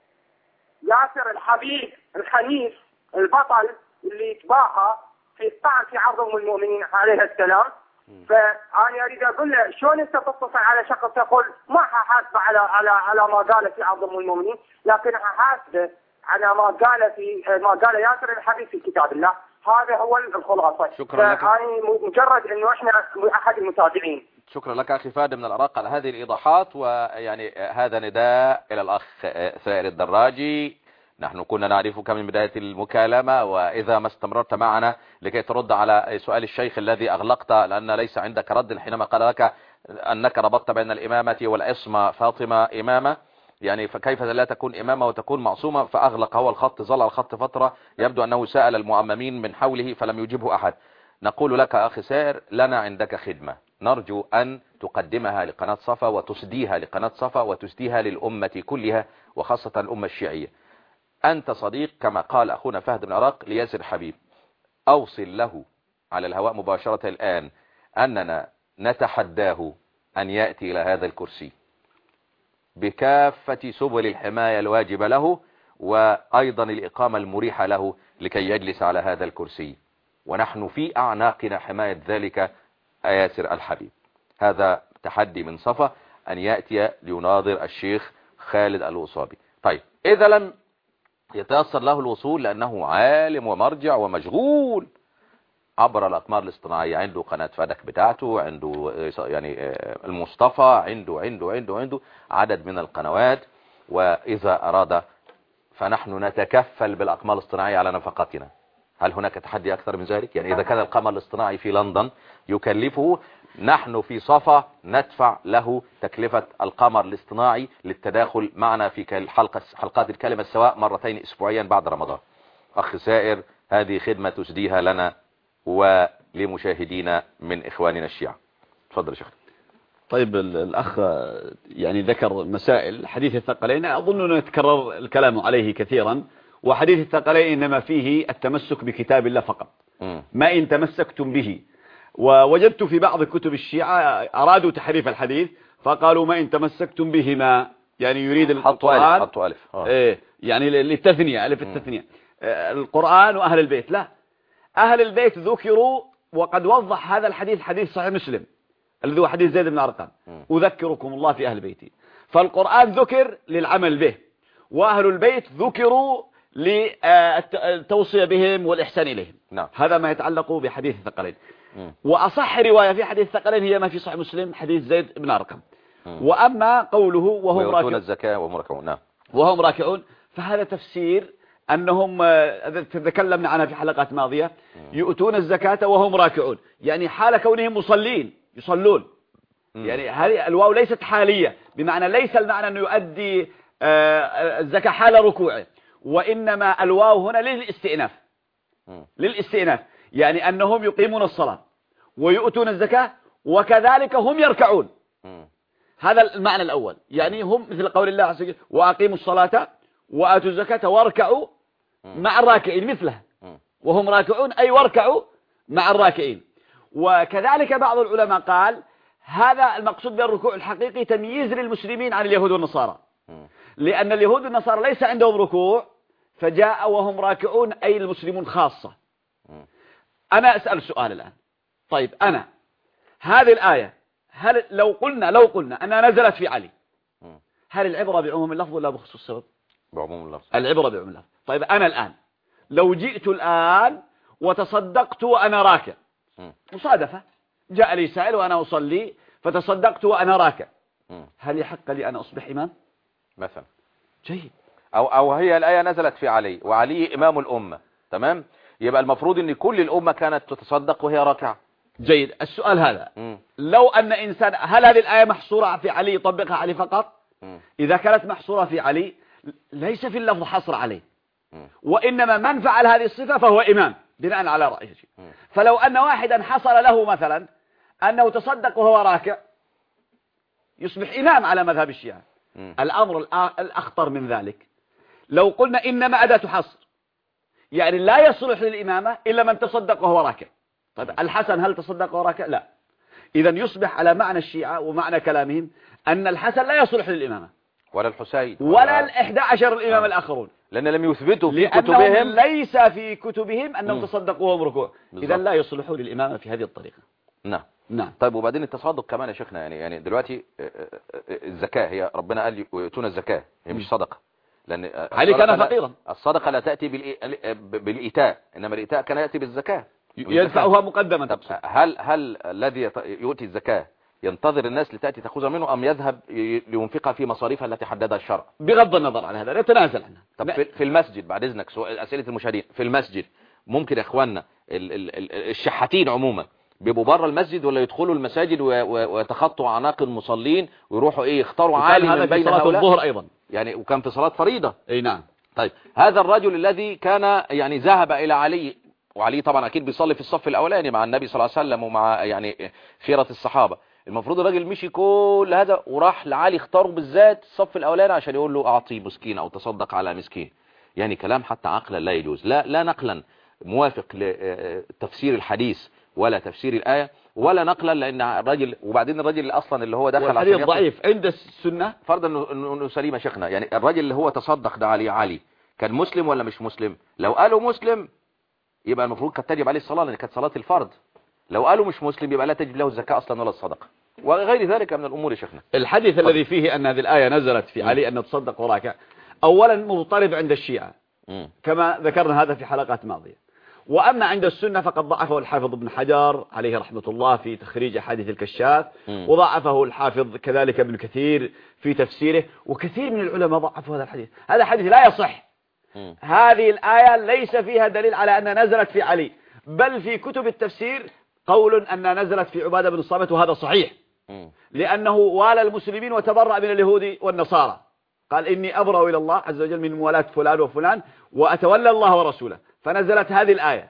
ياسر الحبيب الحنيف البطل اللي يتباهى في الطعن في عظم المؤمنين عليه السلام. فأنا أريد أقول له شلون أنت تتصل على شخص يقول ما حاسب على ما قال في عظم المؤمنين، لكن حاسب على ما قال ياسر الحبيب في كتاب الله. هذا هو الخلاصة. شكرا لك. مجرد إنه إحنا أحد المتابعين. شكرا لك أخي فهد من العراق على هذه الإيضاحات. ويعني هذا نداء إلى الأخ ثائر الدراجي. نحن كنا نعرفك من بداية المكالمة، وإذا ما استمررت معنا لكي ترد على سؤال الشيخ الذي أغلقت لأن ليس عندك رد حينما قال لك أنك ربطت بين الإمامة والعصمة فاطمة إمامة، يعني فكيف لا تكون إمامة وتكون معصومة؟ فأغلق هو الخط، ظل على الخط فترة، يبدو أنه سأل المؤممين من حوله فلم يجبه أحد. نقول لك أخي سائر لنا عندك خدمة، نرجو أن تقدمها لقناة صفا وتسديها لقناة صفا وتسديها للأمة كلها وخاصة الأمة الشيعية. أنت صديق كما قال أخونا فهد بن العراق لياسر حبيب، أوصل له على الهواء مباشرة الآن أننا نتحداه أن يأتي إلى هذا الكرسي بكافة سبل الحماية الواجبة له، وأيضا الإقامة المريحة له لكي يجلس على هذا الكرسي، ونحن في أعناقنا حماية ذلك ياسر الحبيب. هذا تحدي من صفا أن يأتي ليناظر الشيخ خالد الوصابي. طيب إذا لم يتيسر له الوصول لأنه عالم ومرجع ومشغول عبر الأقمار الاصطناعية، عنده قناة فدك بتاعته، عنده يعني المصطفى، عنده عدد من القنوات، وإذا أراد فنحن نتكفل بالأقمار الاصطناعية على نفقتنا. هل هناك تحدي أكثر من ذلك؟ يعني إذا كان القمر الاصطناعي في لندن يكلفه، نحن في صفا ندفع له تكلفة القمر الاصطناعي للتداخل معنا في حلقات الكلمة السواء مرتين أسبوعيا بعد رمضان. أخ سائر هذه خدمة تسديها لنا ولمشاهدينا من إخواننا الشيعة. تفضل يا شيخ. طيب الأخ يعني ذكر مسائل حديث الثقلين، أظن أنه يتكرر الكلام عليه كثيرا، وحديث الثقلين إنما فيه التمسك بكتاب الله فقط، ما إن تمسكتم به. ووجدت في بعض كتب الشيعة أرادوا تحريف الحديث فقالوا ما إن تمسكتم بهما، يعني يريد القرآن حطوا ألف يعني للتثنية، ألف التثنية، القرآن وأهل البيت. لا، أهل البيت ذكروا، وقد وضح هذا الحديث حديث صحيح مسلم الذي هو حديث زيد بن أرقم، أذكركم الله في أهل بيتي. فالقرآن ذكر للعمل به، وأهل البيت ذكروا للتوصية بهم والإحسان إليهم. نعم. هذا ما يتعلق بحديث الثقلين. وأصح رواية في حديث الثقلين هي ما في صحيح مسلم حديث زيد بن أرقم. وأما قوله وهم راكعون الزكاة وهم راكعون، نعم، وهم راكعون، فهذا تفسير أنهم تكلمنا عنها في حلقات ماضية، يؤتون الزكاة وهم راكعون، يعني حال كونهم مصلين يصلون. يعني هذه الواو ليست حالية، بمعنى ليس المعنى أنه يؤدي الزكاة حال ركوعه، وإنما الواو هنا للاستئناف، يعني أنهم يقيمون الصلاة ويؤتون الزكاة وكذلك هم يركعون. هذا المعنى الأول، يعني هم مثل قول الله عز وجل وأقيموا الصلاة وآتوا الزكاة واركعوا مع الراكعين مثله، وهم راكعون أي واركعوا مع الراكعين. وكذلك بعض العلماء قال هذا المقصود بالركوع الحقيقي تمييز للمسلمين عن اليهود والنصارى، لأن اليهود والنصارى ليس عندهم ركوع، فجاء وهم راكعون أي المسلمون خاصة. أنا أسأل سؤال الآن، طيب أنا هذه الآية هل لو قلنا أنها نزلت في علي، هل العبرة بعموم اللفظ ولا بخصوص السبب؟ بعموم اللفظ. العبرة بعموم اللفظ. طيب أنا الآن لو جئت الآن وتصدقت وأنا راكع، مصادفة جاء لي سائل وأنا أصلي فتصدقت وأنا راكع، هل يحق لي أن أصبح إمام مثلا؟ جيد. أو هي الآية نزلت في علي وعلي إمام الأمة، تمام، يبقى المفروض أن كل الأمة كانت تتصدق وهي راكعة. جيد. السؤال هذا لو أن إنسان، هل هذه الآية محصورة في علي يطبقها علي فقط؟ إذا كانت محصورة في علي ليس في اللفظ حصر عليه، وإنما من فعل هذه الصفة فهو إمام بناء على رأيه. فلو أن واحدا حصل له مثلا أنه تصدق وهو راكع يصبح إمام على مذهب الشيعة. الأمر الأخطر من ذلك لو قلنا إنما أداة حصر، يعني لا يصلح للإمامة إلا من تصدق وهو راكع. طيب الحسن هل تصدق وهو راكع؟ لا. إذا يصبح على معنى الشيعة ومعنى كلامهم أن الحسن لا يصلح للإمامة ولا الحسين ولا ال11 الإمام الآخرون، لأن لم يثبتوا في كتبهم، ليس في كتبهم أنهم تصدقوا وهم ركوع، إذا لا يصلحوا للإمامة في هذه الطريقة. نعم. طيب وبعدين التصدق كمان يا شيخنا، يعني دلوقتي الزكاة هي ربنا قال يؤتون الزكاة، هي مش صدقة، لأن علي كان فقيرا. الصدقة لا تأتي بالإيتاء، إنما الإيتاء كان يأتي بالزكاة، يدفعها مقدما. هل الذي يؤتي الزكاة ينتظر الناس لتأتي تأخذها منه، أم يذهب لينفقها في مصاريفها التي حددها الشرع؟ بغض النظر عن هذا نتنازل عنها. طب في المسجد بعد إذنك، أسئلة المشاهدين، في المسجد ممكن يا إخواننا الشحاتين عموما بيبقوا بره المسجد ولا يدخلوا المساجد ويتخطوا أعناق المصلين ويروحوا يختاروا عالم من بين هؤلاء؟ الظهر أيضا يعني، وكان في صلاة فريضة. أي نعم. طيب هذا الرجل الذي كان يعني ذهب إلى علي، وعلي طبعا أكيد بيصلي في الصف الأولاني مع النبي صلى الله عليه وسلم ومع يعني خيرة الصحابة، المفروض الراجل مشي كل هذا وراح لعلي اختاره بالذات الصف الأولاني عشان يقول له أعطي مسكين أو تصدق على مسكين. يعني كلام حتى عقلا لا يجوز، لا نقلا موافق لتفسير الحديث ولا تفسير الآية ولا نقلا، لأن الراجل، وبعدين الراجل أصلا اللي هو دخل عشان ضعيف عند السنة، فرضا أنه سليم يا شيخنا، يعني الراجل اللي هو تصدق ده علي كان مسلم ولا مش مسلم؟ لو قالوا مسلم يبقى المفروض كانت تجب عليه الصلاة لأن كانت صلاة الفرض، لو قالوا مش مسلم يبقى لا تجب له الزكاة أصلا ولا الصدقة وغير ذلك من الأمور يا شيخنا. الحديث الذي فيه أن هذه الآية نزلت في علي أن تصدق وراكع، أولا مضطرب عند الشيعة كما ذكرنا هذا في حلقات ماضية، وأما عند السنة فقد ضعفه الحافظ ابن حجر عليه رحمة الله في تخريج حديث الكشاف، وضعفه الحافظ كذلك ابن كثير في تفسيره، وكثير من العلماء ضعفوا هذا الحديث. هذا حديث لا يصح. هذه الآية ليس فيها دليل على أنها نزلت في علي، بل في كتب التفسير قول أنها نزلت في عبادة بن الصامت، وهذا صحيح لأنه والى المسلمين وتبرأ من اليهود والنصارى، قال إني أبرأ إلى الله عز وجل من موالاة فلان وفلان وأتولى الله ورسوله، فنزلت هذه الآية.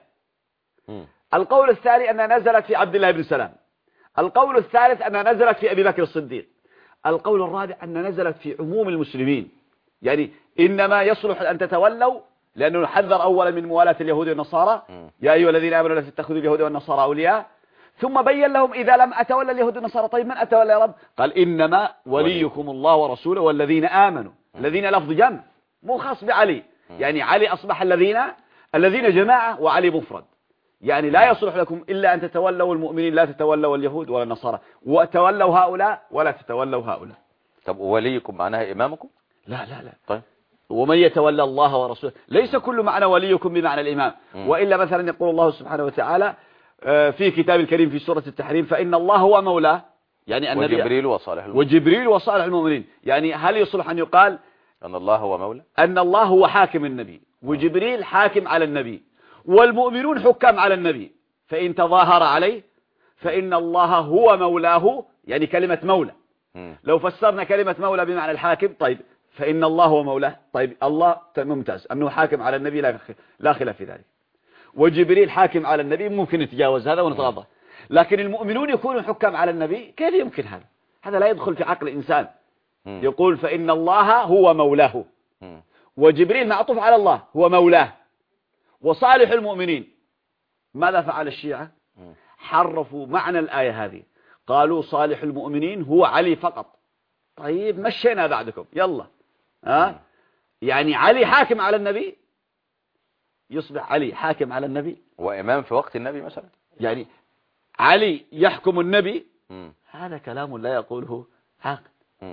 القول الثاني أنها نزلت في عبد الله بن سلام. القول الثالث أنها نزلت في أبي بكر الصديق. القول الرابع أنها نزلت في عموم المسلمين، يعني إنما يصلح أن تتولوا لأنه حذر أولا من موالاة اليهود والنصارى، يا أيها الذين آمنوا لا تتخذوا اليهود والنصارى أولياء، ثم بين لهم إذا لم أتولى اليهود والنصارى طيب من أتولى يا رب؟ قال إنما وليكم الله ورسوله والذين آمنوا. الذين لفظ جمع مو خاص بعلي، يعني علي أصبح الذين جماعة وعلي مفرد، يعني لا يصلح لكم إلا أن تتولوا المؤمنين، لا تتولوا اليهود ولا النصارى، وتولوا هؤلاء ولا تتولوا هؤلاء. طب وليكم معناها إمامكم؟ لا لا لا. طيب ومن يتولى الله ورسوله، ليس كل معنى وليكم بمعنى الإمام، وإلا مثلا يقول الله سبحانه وتعالى في كتاب الكريم في سورة التحريم فإن الله هو مولاه، يعني النبي وجبريل وصالح المؤمنين. يعني هل يصلح أن يقال أن الله هو مولى، أن الله هو حاكم النبي، وجبريل حاكم على النبي، والمؤمنون حكام على النبي، فإن تظاهر عليه فإن الله هو مولاه، يعني كلمة مولى. لو فسرنا كلمة مولى بمعنى الحاكم، طيب فإن الله هو مولاه، طيب الله ممتاز أنه حاكم على النبي لا خلاف في ذلك، وجبريل حاكم على النبي، ممكن نتجاوز هذا ونتغاضى. لكن المؤمنون يكونوا حكام على النبي، كيف يمكن هذا؟ هذا لا يدخل في عقل الإنسان. يقول فإن الله هو مولاه، وجبريل معطوف على الله هو مولاه، وصالح المؤمنين. ماذا فعل الشيعة؟ حرفوا معنى الآية هذه، قالوا صالح المؤمنين هو علي فقط. طيب مشينا بعدكم يلا، يعني علي حاكم على النبي، يصبح علي حاكم على النبي وإمام في وقت النبي مثلا، يعني علي يحكم النبي. هذا كلام لا يقوله عاقل.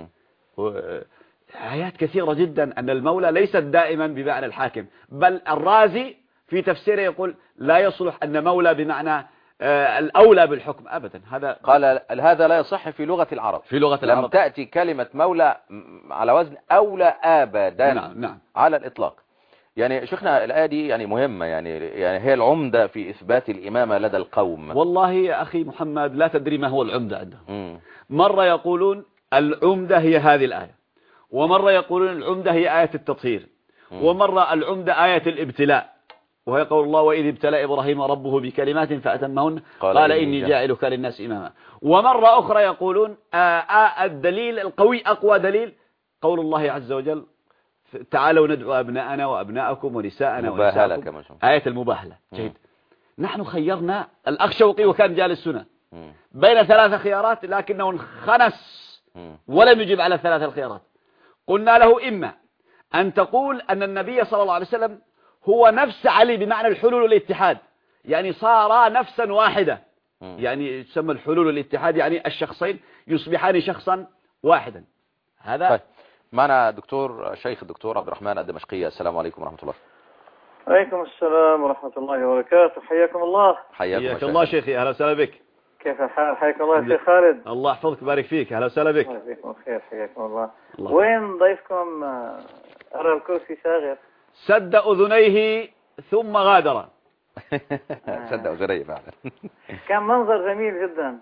آيات كثيرة جدا أن المولى ليست دائما بمعنى الحاكم، بل الرازي في تفسيره يقول لا يصلح أن مولى بمعنى الأولى بالحكم أبدا. هذا قال هذا لا يصح في لغة العرب، في لغة العرب لم تأتي كلمة مولى على وزن أولى أبدا. نعم. على الإطلاق. يعني شيخنا الآية دي يعني مهمة، يعني هي العمدة في إثبات الإمامة لدى القوم. والله يا أخي محمد لا تدري ما هو العمدة عندهم. مرة يقولون العمدة هي هذه الآية، ومرة يقولون العمدة هي آية التطهير، ومرة العمدة آية الابتلاء، وهي قول الله وإذ ابتلى إبراهيم ربه بكلمات فأتمهن قال إني جاعلك للناس إماما. ومرة أخرى يقولون الدليل القوي أقوى دليل قول الله عز وجل تعالوا ندعو أبناءنا وأبناءكم ونساءنا ونساءكم، آية المباهلة. جيد. نحن خيرنا الأخ شوقي وكان جالس هنا بين 3 خيارات، لكنه انخنس ولم يجب على 3 الخيارات. قلنا له إما أن تقول أن النبي صلى الله عليه وسلم هو نفس علي بمعنى الحلول والاتحاد، يعني صار نفسا واحدة، يعني يسمى الحلول والاتحاد، يعني الشخصين يصبحان شخصا واحدا. هذا طيب. معنا شيخ الدكتور عبد الرحمن الدمشقي. السلام عليكم ورحمة الله. وعليكم السلام ورحمة الله وبركاته. حياكم الله. حياك الله شيخي، أهلا وسهلا بك. كيف الحال؟ حياكم الله شيخ خالد. الله يحفظك ويبارك فيك، أهلا وسهلا بك. الله يبارك خير، حياكم الله. وين ضيفكم؟ أرى الكرسي شاغر. سد أذنيه ثم غادر. سد أذنيه فعلا. كان منظر جميل جدا.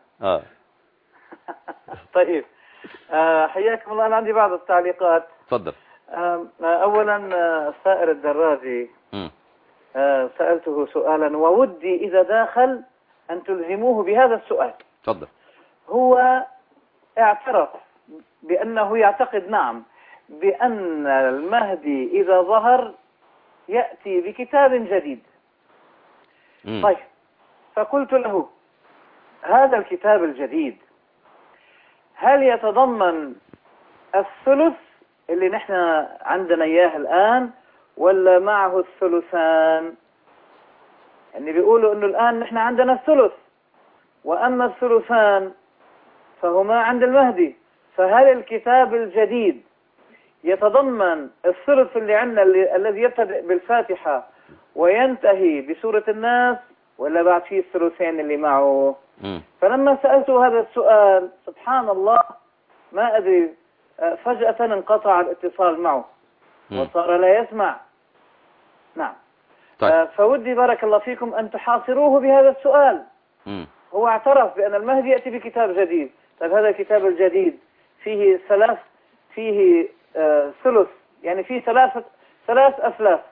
طيب حياكم الله. أنا عندي بعض التعليقات. تفضل. أولا السائر الدراجي سألته سؤالا وودي إذا داخل أن تلزموه بهذا السؤال. تفضل. هو اعترف بأنه يعتقد نعم بأن المهدي إذا ظهر يأتي بكتاب جديد. طيب فقلت له هذا الكتاب الجديد هل يتضمن الثلث اللي نحن عندنا إياه الآن ولا معه الثلثان؟ يعني بيقولوا إنه الآن نحن عندنا الثلث، وأما الثلثان فهما عند المهدي. فهل الكتاب الجديد يتضمن الثلث اللي عندنا الذي يبتدئ بالفاتحة وينتهي بسورة الناس، ولا بعد فيه الثلثين اللي معه؟ فلما سألته هذا السؤال سبحان الله ما أدري فجأة انقطع الاتصال معه وصار لا يسمع. نعم. طيب. فودي بارك الله فيكم أن تحاصروه بهذا السؤال. هو اعترف بأن المهدي يأتي بكتاب جديد. طيب هذا الكتاب الجديد فيه ثلث، يعني فيه ثلاث أثلاث.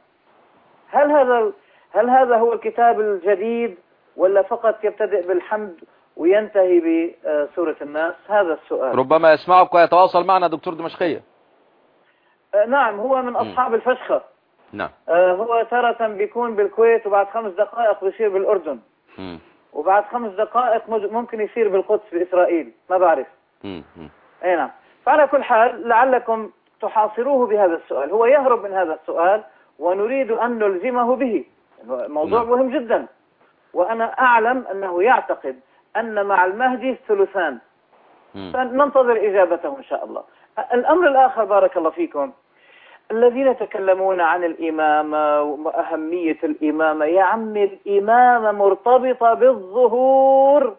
هل هذا هو الكتاب الجديد ولا فقط يبتدئ بالحمد وينتهي بسورة الناس؟ هذا السؤال. ربما يسمعك ويتواصل معنا دكتور دمشقية. نعم هو من أصحاب الفشخة. نعم. هو تارة بيكون بالكويت، وبعد 5 دقائق بيصير بالأردن، وبعد 5 دقائق ممكن يصير بالقدس بإسرائيل، ما بعرف. اي نعم. فعلى كل حال لعلكم تحاصروه بهذا السؤال، هو يهرب من هذا السؤال ونريد أن نلزمه به. موضوع مهم جدا، وأنا أعلم أنه يعتقد أن مع المهدي الثلثان، فننتظر إجابته إن شاء الله. الأمر الآخر بارك الله فيكم، الذين يتكلمون عن الإمامة وأهمية الإمامة، يا عمي الإمامة مرتبطة بالظهور،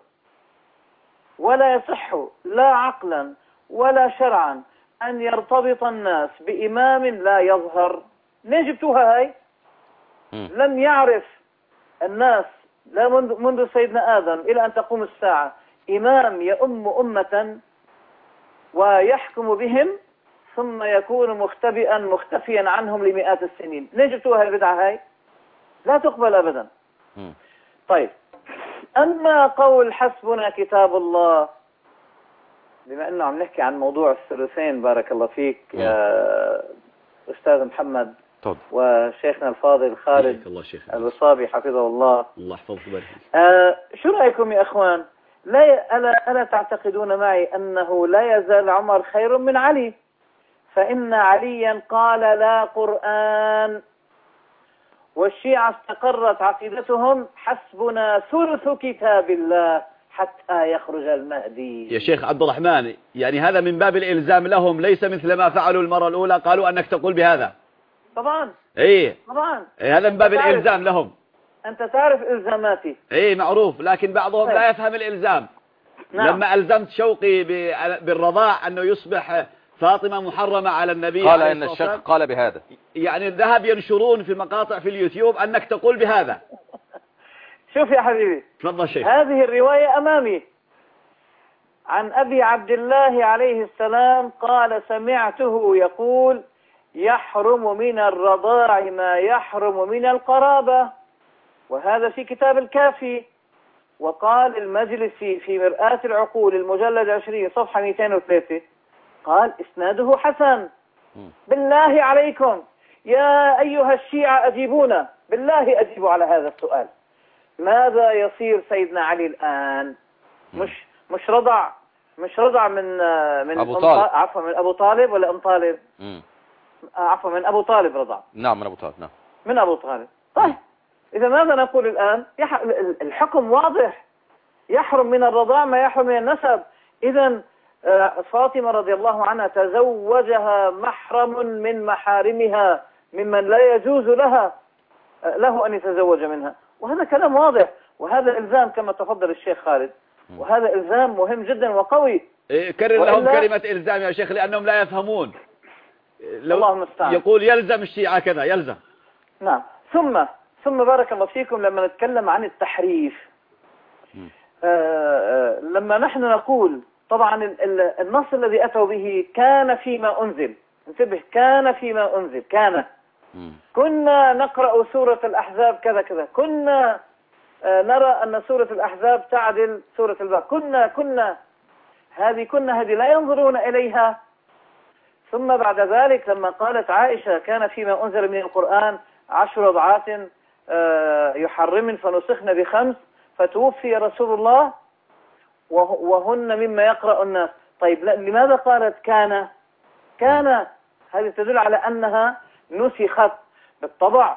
ولا يصح لا عقلا ولا شرعا أن يرتبط الناس بإمام لا يظهر. ليه جبتوها هاي؟ لم يعرف الناس لا منذ سيدنا آدم إلى أن تقوم الساعة إمام يؤم أمة ويحكم بهم ثم يكون مختفيا عنهم لمئات السنين. ليه جبتوها البدعة هاي؟ لا تقبل أبدا. طيب، أما قول حسبنا كتاب الله، بما أنه عم نحكي عن موضوع الثلثين بارك الله فيك يا أستاذ محمد وشيخنا الفاضل خالد الوصابي حفظه الله. الله يحفظه. شو رأيكم يا أخوان؟ ألا تعتقدون معي أنه لا يزال عمر خير من علي؟ فإن عليا قال لا قرآن، والشيعة استقرت عقيدتهم حسبنا ثلث كتاب الله حتى يخرج المهدي. يا شيخ عبد الرحمن، يعني هذا من باب الإلزام لهم، ليس مثل ما فعلوا المرة الأولى، قالوا أنك تقول بهذا. طبعا طبعا هذا من باب الإلزام لهم. أنت تعرف إلزاماتي. معروف، لكن بعضهم لا يفهم الإلزام. نعم. لما ألزمت شوقي بالرضاع أنه يصبح فاطمة محرمة على النبي، قال إن الشيخ قال بهذا، يعني الذهب ينشرون في مقاطع في اليوتيوب أنك تقول بهذا. شوف يا حبيبي، تفضل شيخ. هذه الرواية أمامي عن أبي عبد الله عليه السلام قال سمعته يقول يحرم من الرضاع ما يحرم من القرابة، وهذا في كتاب الكافي. وقال المجلسي في مرآة العقول المجلد 20 صفحة 203 قال إسناده حسن. بالله عليكم يا أيها الشيعة أجيبونا، بالله أجيبوا على هذا السؤال. ماذا يصير سيدنا علي الآن؟ مش رضع من أبو طالب، عفوا من أبو طالب ولا أم طالب؟ عفوا من أبو طالب رضع. نعم من أبو طالب. نعم من أبو طالب. طيب إذا ماذا نقول الآن؟ الحكم واضح، يحرم من الرضاع ما يحرم من النسب. إذا فاطمة رضي الله عنها تزوجها محرم من محارمها ممن لا يجوز له أن يتزوج منها، وهذا كلام واضح، وهذا إلزام كما تفضل الشيخ خالد، وهذا إلزام مهم جدا وقوي. كرر لهم كلمة إلزام يا شيخ لأنهم لا يفهمون. الله المستعان. يقول يلزم الشيعة كذا، يلزم. نعم. ثم بارك الله فيكم لما نتكلم عن التحريف، لما نحن نقول طبعا النص الذي أتوا به كان فيما أنزل، انتبه، كان فيما أنزل، كنا نقرأ سورة الأحزاب كذا كذا، كنا نرى أن سورة الأحزاب تعدل سورة البقرة، كنا هذه لا ينظرون إليها. ثم بعد ذلك لما قالت عائشة كان فيما أنزل من القرآن 10 رضعات يحرم فنسخن ب5 فتوفي رسول الله وهن مما يقرأ الناس. طيب لماذا قالت كان هذه تدل على أنها نسخت بالطبع.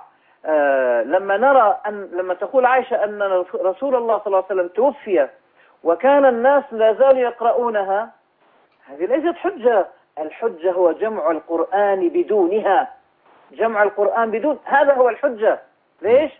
لما تقول عائشة أن رسول الله صلى الله عليه وسلم توفي وكان الناس لا زالوا يقرؤونها، هذه ليست حجة. الحجة هو جمع القرآن بدونها، جمع القرآن بدون، هذا هو الحجة. ليش؟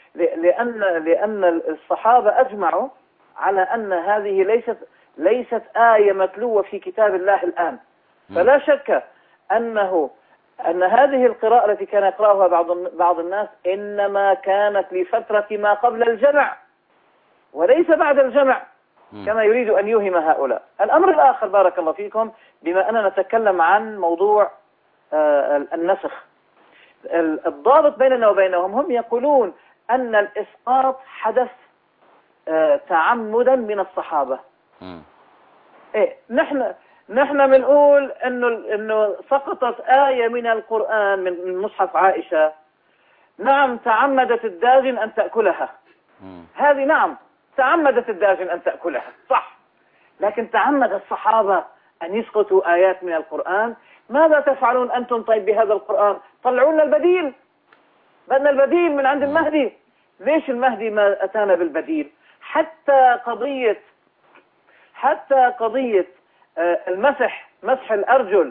لأن الصحابة أجمعوا على أن هذه ليست آية متلوة في كتاب الله الآن. فلا شك أن هذه القراءة التي كان يقرأها بعض الناس إنما كانت لفترة ما قبل الجمع وليس بعد الجمع كما يريد أن يوهم هؤلاء. الأمر الآخر بارك الله فيكم، بما أننا نتكلم عن موضوع النسخ، الضابط بيننا وبينهم، هم يقولون أن الإسقاط حدث تعمدا من الصحابة. نحن نحن بنقول انه سقطت آية من القرآن من مصحف عائشة. نعم تعمدت الداجن ان تأكلها، هذه نعم تعمدت الداجن ان تأكلها صح، لكن تعمد الصحابة ان يسقطوا آيات من القرآن. ماذا تفعلون انتم طيب بهذا القرآن؟ طلعوا لنا البديل، بدنا البديل من عند المهدي. ليش المهدي ما اتانا بالبديل؟ حتى قضية مسح الأرجل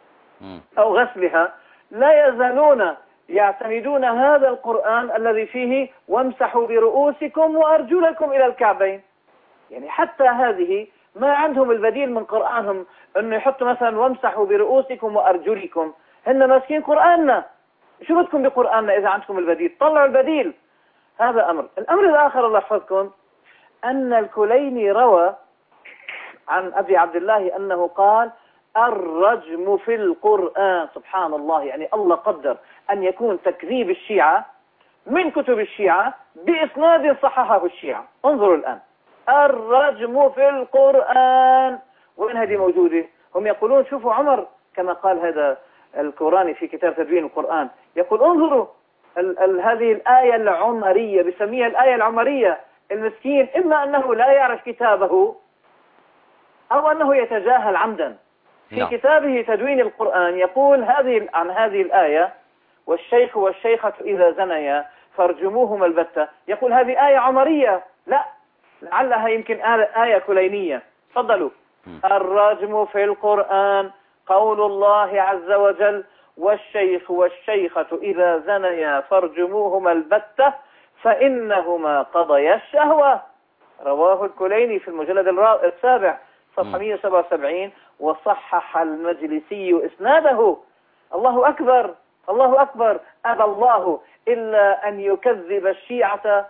أو غسلها لا يزالون يعتمدون هذا القرآن الذي فيه وامسحوا برؤوسكم وأرجلكم إلى الكعبين. يعني حتى هذه ما عندهم البديل من قرآنهم أنه يحطوا مثلا وامسحوا برؤوسكم وأرجلكم. هن ماسكين قرآننا، شو بدكم بقرآننا إذا عندكم البديل؟ طلعوا البديل. هذا أمر. الأمر الآخر الله يحفظكم أن الكليني روى عن أبي عبد الله أنه قال الرجم في القرآن. سبحان الله، يعني الله قدر أن يكون تكذيب الشيعة من كتب الشيعة بإسناد صححه الشيعة. انظروا الآن، الرجم في القرآن، وين هذه موجودة؟ هم يقولون شوفوا عمر كما قال هذا الكوراني في كتاب تدوين القرآن، يقول انظروا هذه الآية العمرية، بسميها الآية العمرية. المسكين إما أنه لا يعرف كتابه أو أنه يتجاهل عمدا. في كتابه تدوين القرآن يقول عن هذه الآية والشيخ والشيخة إذا زنيا فارجموهما البتة، يقول هذه آية عمرية. لا، لعلها يمكن آية كلينية. تفضلوا. الرجم في القرآن قول الله عز وجل والشيخ والشيخة إذا زنيا فارجموهما البتة فإنهما قضيا الشهوة. رواه الكليني في المجلد السابع صفحة 177 وصحح المجلسي إسناده. الله أكبر، الله أكبر. أبى الله إلا أن يكذب الشيعة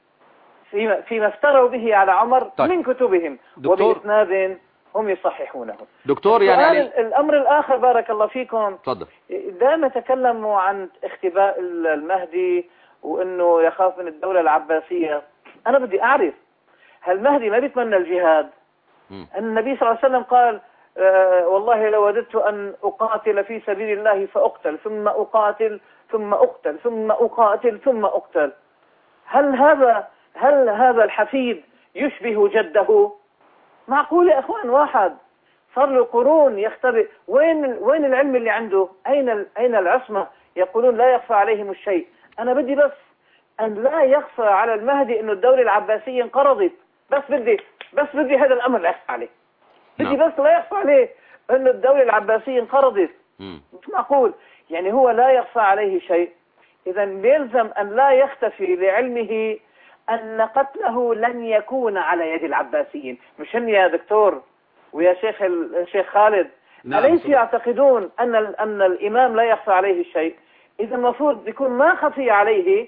فيما افتروا به على عمر طيب. من كتبهم وبإسناد هم يصححونه. دكتور يعني الأمر الآخر بارك الله فيكم، تفضل. دائما تكلموا عن اختباء المهدي وأنه يخاف من الدولة العباسية. أنا بدي أعرف، هل المهدي ما بيتمنى الجهاد؟ النبي صلى الله عليه وسلم قال والله لو وددت أن أقاتل في سبيل الله فأقتل ثم أقاتل ثم أقتل ثم أقاتل ثم أقتل. هل هذا الحفيد يشبه جده؟ معقول يا أخوان؟ واحد صار له قرون يختبئ. وين العلم اللي عنده؟ أين العصمة؟ يقولون لا يخفى عليهم الشيء. أنا بدي بس أن لا يخفى على المهدي إنه الدولة العباسية انقرضت. بس بدي هذا الأمر لا يخفى عليه. بدي بس لا يخفى عليه إنه الدولة العباسية انقرضت. مش معقول. يعني هو لا يخفى عليه شيء. إذا يلزم أن لا يختفي لعلمه أن قتله لن يكون على يد العباسيين. مش هن يا دكتور ويا شيخ خالد؟ أليس يعتقدون أن الإمام لا يخفى عليه شيء؟ إذا المفروض يكون ما خفي عليه.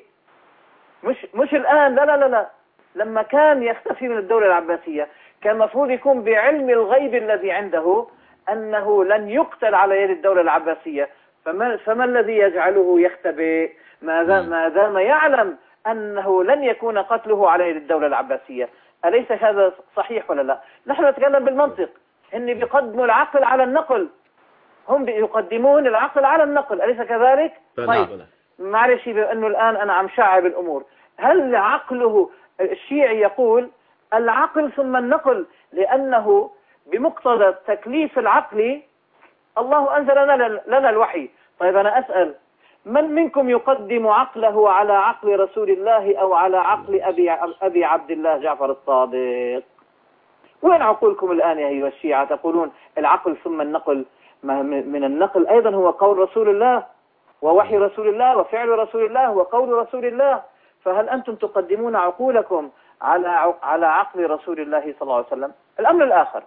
مش الآن، لا. لما كان يختفي من الدولة العباسية كان المفروض يكون بعلم الغيب الذي عنده أنه لن يقتل على يد الدولة العباسية. فما الذي يجعله يختبئ ما دام يعلم أنه لن يكون قتله على يد الدولة العباسية؟ أليس هذا صحيح ولا لا؟ نحن نتكلم بالمنطق. إن بيقدموا العقل على النقل، هم يقدمون العقل على النقل، أليس كذلك؟ طيب معلش بأنه الآن أنا عم شعب الأمور. هل عقله الشيعي يقول العقل ثم النقل؟ لأنه بمقتضى التكليف العقلي الله أنزل لنا الوحي. طيب أنا أسأل، من منكم يقدم عقله على عقل رسول الله أو على عقل أبي عبد الله جعفر الصادق؟ وين عقولكم الآن يا أيها الشيعة؟ تقولون العقل ثم النقل. من النقل أيضا هو قول رسول الله ووحي رسول الله وفعل رسول الله وقول رسول الله. فهل أنتم تقدمون عقولكم على عقل رسول الله صلى الله عليه وسلم؟ الأمر الآخر،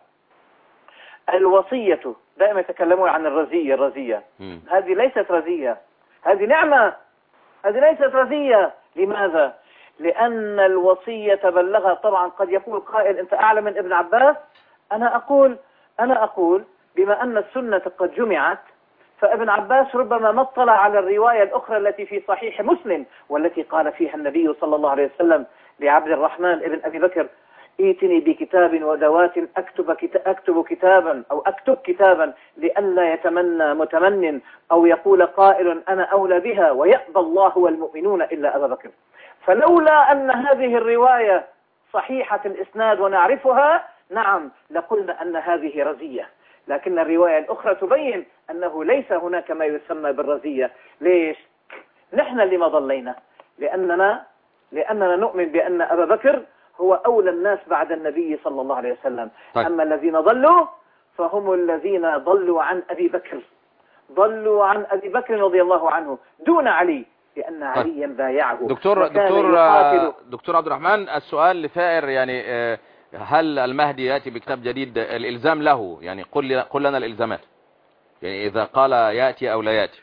الوصية. دائما يتكلمون عن الرزية. هذه ليست رزية، هذه نعمة، هذه ليست رزية. لماذا؟ لأن الوصية بلغها. طبعا قد يقول قائل أنت أعلم من ابن عباس. أنا أقول بما أن السنة قد جمعت، فابن عباس ربما ما اطلع على الرواية الأخرى التي في صحيح مسلم والتي قال فيها النبي صلى الله عليه وسلم لعبد الرحمن ابن أبي بكر ائتني بكتاب ودوات أكتب كتابا أو أكتب كتابا لئلا يتمنى متمن أو يقول قائل أنا أولى بها ويأبى الله والمؤمنون إلا أبا بكر. فلولا أن هذه الرواية صحيحة الإسناد ونعرفها نعم لقلنا أن هذه رزية، لكن الرواية الأخرى تبين أنه ليس هناك ما يسمى بالرزية. ليش؟ نحن اللي ما ضلينا، لأننا نؤمن بأن أبا بكر هو أولى الناس بعد النبي صلى الله عليه وسلم. طيب. أما الذين ضلوا فهم الذين ضلوا عن أبي بكر، ضلوا عن أبي بكر رضي الله عنه دون علي، لأن عليا بايعه. دكتور عبد الرحمن، السؤال لثائر يعني هل المهدي يأتي بكتاب جديد؟ الإلزام له يعني قل لنا الإلزامات، يعني إذا قال يأتي أو لا يأتي.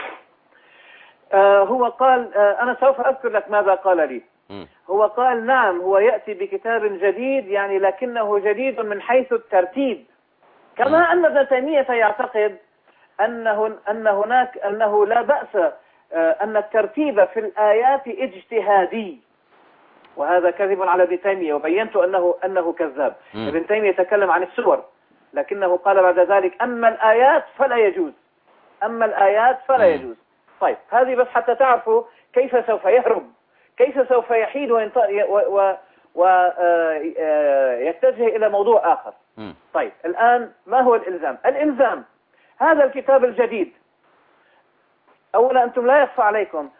هو قال أنا سوف أذكر لك ماذا قال لي. هو قال نعم هو يأتي بكتاب جديد، يعني لكنه جديد من حيث الترتيب، كما أن ابن تيمية يعتقد أنه لا بأس أن الترتيب في الآيات اجتهادي، وهذا كذب على ابن تيمية وبينت أنه كذاب. ابن تيمية يتكلم عن السور، لكنه قال بعد ذلك أما الآيات فلا يجوز، أما الآيات فلا يجوز. طيب هذه بس حتى تعرفوا كيف سوف يهرب، كيف سوف يحيد ويتجه إلى موضوع آخر. طيب الآن ما هو الإلزام؟ الإلزام هذا الكتاب الجديد، أولا أنتم لا يخفى عليكم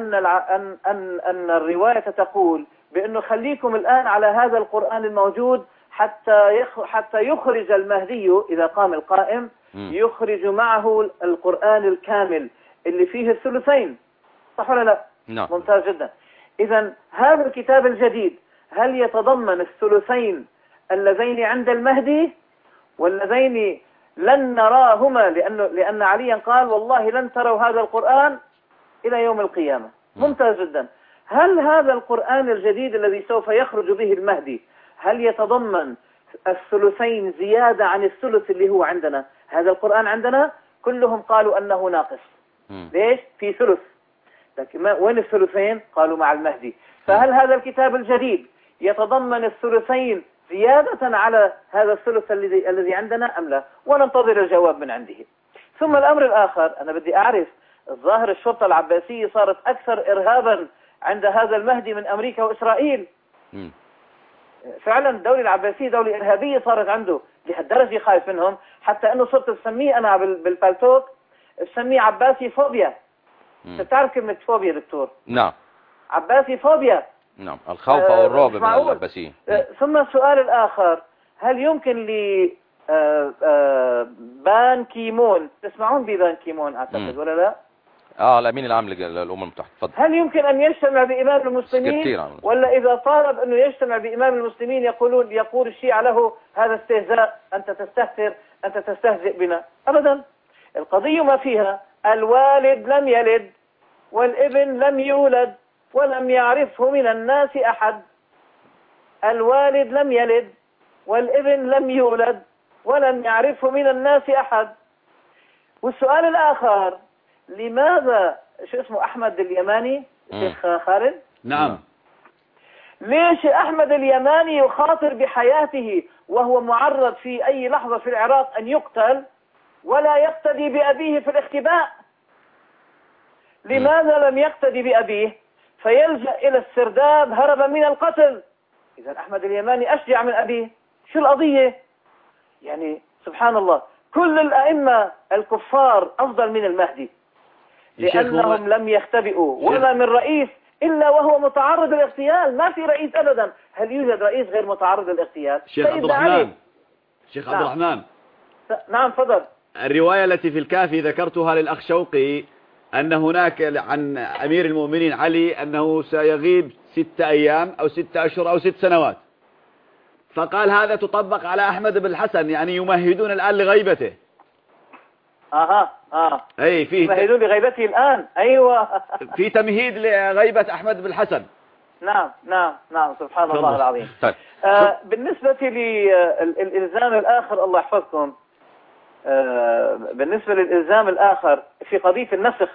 أن الرواية تقول بأنه خليكم الآن على هذا القرآن الموجود حتى يخرج المهدي إذا قام القائم يخرج معه القرآن الكامل اللي فيه الثلثين، صح ولا لا؟ نعم. ممتاز جدا. إذا هذا الكتاب الجديد هل يتضمن الثلثين اللذين عند المهدي واللذين لن نراهما لأن عليا قال والله لن تروا هذا القرآن إلى يوم القيامة. ممتاز جدا. هل هذا القرآن الجديد الذي سوف يخرج به المهدي هل يتضمن الثلثين زيادة عن الثلث اللي هو عندنا؟ هذا القرآن عندنا كلهم قالوا أنه ناقص. ليش؟ في ثلث، لكن وين الثلثين؟ قالوا مع المهدي. فهل هذا الكتاب الجديد يتضمن الثلثين زيادة على هذا الثلث الذي عندنا أم لا؟ وننتظر الجواب من عنده. ثم الأمر الآخر، أنا بدي أعرف، الظاهر الشرطة العباسية صارت أكثر إرهابا عند هذا المهدي من أمريكا وإسرائيل. فعلا الدولة العباسية دولة إرهابية صارت عنده، لهالدرجة خايف منهم حتى أنه صرت بسميه أنا بالبالتوك بسميه عباسي فوبيا. تعرف كلمة فوبيا دكتور؟ نعم. عباسي فوبيا. نعم، الخوف أو الرعب من العباسيين. ثم السؤال الآخر، هل يمكن بان كيمون، تسمعون ببان كيمون أعتقد ولا لا؟ الأمين العام للأمم المتحدة. تفضل. هل يمكن أن يجتمع بإمام المسلمين ولا إذا طالب أنه يجتمع بإمام المسلمين يقول الشيعة له هذا استهزاء، أنت تستهتر، أنت تستهزئ بنا؟ أبدا. القضية ما فيها الوالد لم يلد والابن لم يولد ولم يعرفه من الناس أحد. الوالد لم يلد والابن لم يولد ولم يعرفه من الناس أحد. والسؤال الآخر، لماذا اسمه أحمد اليماني شيخ خالد؟ نعم. ليش أحمد اليماني يخاطر بحياته وهو معرض في أي لحظة في العراق أن يقتل ولا يقتدي بأبيه في الاختباء؟ لماذا لم يقتدي بأبيه فيلجأ إلى السرداب هربا من القتل؟ إذا أحمد اليماني أشجع من أبيه. شو القضية؟ يعني سبحان الله، كل الأئمة الكفار أفضل من المهدي لأنهم لم يختبئوا ولا من رئيس إلا وهو متعرض للاغتيال. ما في رئيس أبدا. هل يوجد رئيس غير متعرض للاغتيال؟ شيخ عبد الرحمن. شيخ عبد الرحمن. نعم تفضل. الرواية التي في الكافي ذكرتها للأخ شوقي أن هناك عن أمير المؤمنين علي أنه سيغيب 6 أيام أو 6 أشهر أو 6 سنوات، فقال هذا تطبق على أحمد بن الحسن، يعني يمهدون الآن لغيبته. أي فيه يمهدون لغيبته الآن. أيوة. في تمهيد لغيبة أحمد بن الحسن. نعم سبحان الله العظيم. بالنسبة للإلزام الآخر، الله يحفظكم، بالنسبة للإلزام الآخر في قضية النسخ،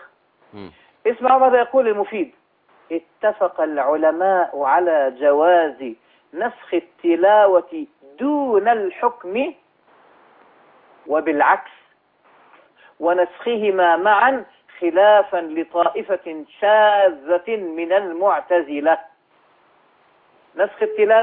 اسمعوا ماذا يقول المفيد. اتفق العلماء على جواز نسخ التلاوة دون الحكم وبالعكس، ونسخهما معا خلافا لطائفة شاذة من المعتزلة. نسخ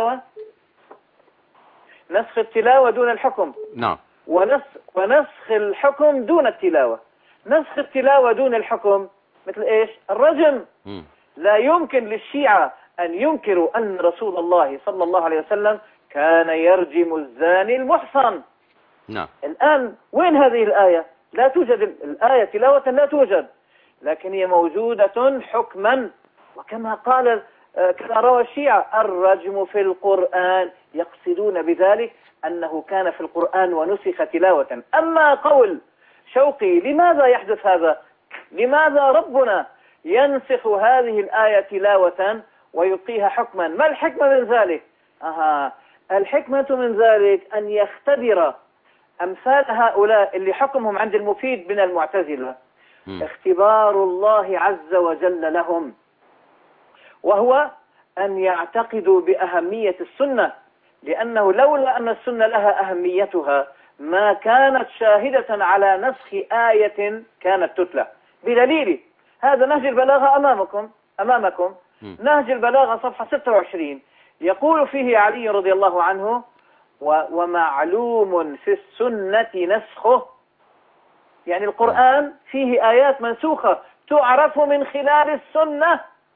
التلاوة دون الحكم. نعم. ونسخ الحكم دون التلاوة. نسخ التلاوة دون الحكم مثل ايش؟ الرجم. لا يمكن للشيعة أن ينكروا أن رسول الله صلى الله عليه وسلم كان يرجم الزاني المحصن. نعم. الآن وين هذه الآية؟ لا توجد الآية تلاوة، لا توجد، لكن هي موجودة حكما. وكما قال كما روى الشيعة الرجم في القرآن، يقصدون بذلك أنه كان في القرآن ونسخ تلاوة. أما قول شوقي لماذا يحدث هذا؟ لماذا ربنا ينسخ هذه الآية تلاوة ويلقيها حكما؟ ما الحكمة من ذلك؟ الحكمة من ذلك أن يختبر أمثال هؤلاء اللي حكمهم عند المفيد من المعتزلة اختبار الله عز وجل لهم، وهو أن يعتقدوا بأهمية السنة، لأنه لولا أن السنة لها أهميتها ما كانت شاهدة على نسخ آية كانت تتلى. بدليل هذا نهج البلاغة أمامكم نهج البلاغة صفحة 26 يقول فيه علي رضي الله عنه: ومعلوم في السنة نسخه، يعني القرآن فيه آيات منسوخة تعرف من خلال السنة.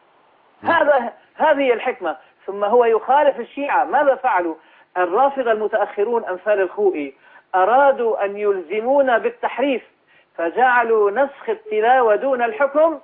هذه الحكمة. ثم هو يخالف الشيعة. ماذا فعلوا؟ الرافضة المتأخرون أمثال الخوئي أرادوا أن يلزمون بالتحريف، فجعلوا نسخ التلاوة دون الحكم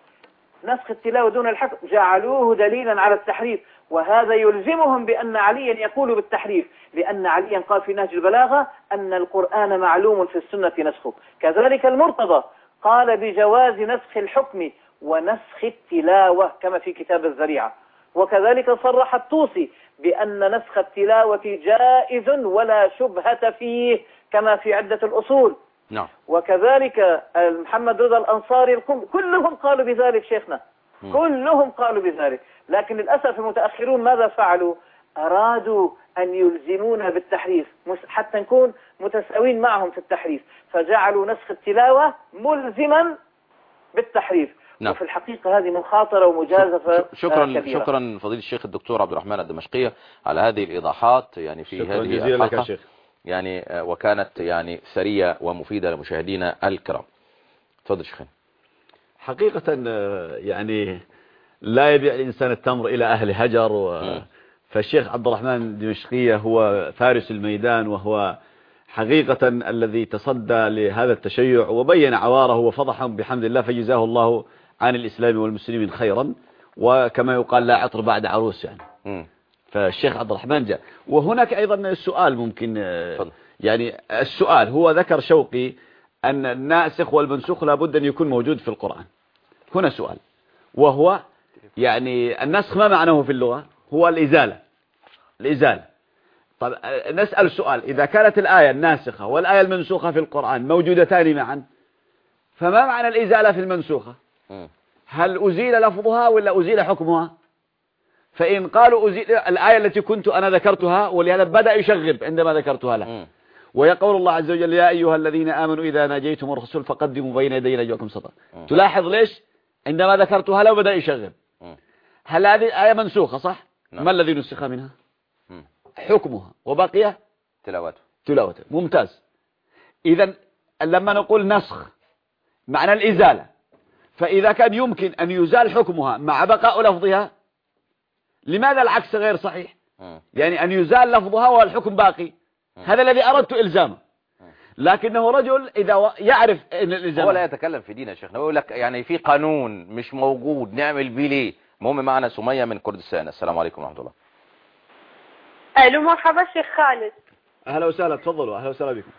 جعلوه دليلا على التحريف، وهذا يلزمهم بأن عليا يقول بالتحريف، لأن عليا قال في نهج البلاغة أن القرآن معلوم في السنة نسخه. كذلك المرتضى قال بجواز نسخ الحكم ونسخ التلاوة كما في كتاب الذريعة. وكذلك صرح الطوسي بأن نسخ التلاوة جائز ولا شبهة فيه كما في عدة الأصول. نعم. وكذلك محمد رضا الأنصاري كلهم قالوا بذلك شيخنا. كلهم قالوا بذلك، لكن للأسف المتأخرون ماذا فعلوا؟ أرادوا أن يلزمونا بالتحريف حتى نكون متساوين معهم في التحريف، فجعلوا نسخ التلاوة ملزما بالتحريف. نعم. وفي الحقيقة هذه مخاطرة ومجازفة كبيرة. شكرا فضيلة الشيخ الدكتور عبد الرحمن الدمشقي على هذه الإيضاحات يعني في هذه الحلقة يعني وكانت يعني ثرية ومفيدة لمشاهدينا الكرام. تفضل شيخنا. حقيقة يعني لا يبيع الإنسان التمر إلى أهل هجر فالشيخ عبد الرحمن الدمشقي هو فارس الميدان، وهو حقيقة الذي تصدى لهذا التشيع وبين عواره وفضحهم بحمد الله، فجزاه الله عن الإسلام والمسلمين خيرا، وكما يقال لا عطر بعد عروس يعني. فالشيخ عبد الرحمن جاء. وهناك أيضا السؤال ممكن يعني السؤال هو ذكر شوقي أن الناسخ والمنسوخ لابد أن يكون موجود في القرآن. هنا سؤال، وهو يعني النسخ ما معناه في اللغة؟ هو الإزالة. طب نسأل سؤال، إذا كانت الآية الناسخة والآية المنسوخة في القرآن موجودتان معا، فما معنى الإزالة في المنسوخة؟ هل أزيل لفظها ولا أزيل حكمها؟ فإن قالوا أزيل الآية التي كنت أنا ذكرتها، ولهذا بدأ يشغب عندما ذكرتها له، ويقول الله عز وجل يا أيها الذين آمنوا إذا ناجيتم الرسول فقدموا بين يدي نجواكم صدقة. تلاحظ ليش عندما ذكرتها له بدأ يشغب؟ هل هذه آية منسوخة صح؟ ما الذي نسخ منها؟ حكمها، وبقي تلاوته. ممتاز. إذا لما نقول نسخ معنى الإزالة، فإذا كان يمكن أن يزال حكمها مع بقاء لفظها، لماذا العكس غير صحيح؟ يعني أن يزال لفظها والحكم باقي، هذا الذي أردت إلزامه. لكنه رجل إذا يعرف أن الإلزام هو لا يتكلم في دين يا شيخنا، ويقول لك يعني في قانون مش موجود نعمل بيه ليه. المهم معنا سمية من كردستان. السلام عليكم ورحمة الله. الو مرحبا شيخ خالد. اهلا وسهلا، تفضلوا. اهلا وسهلا بكم.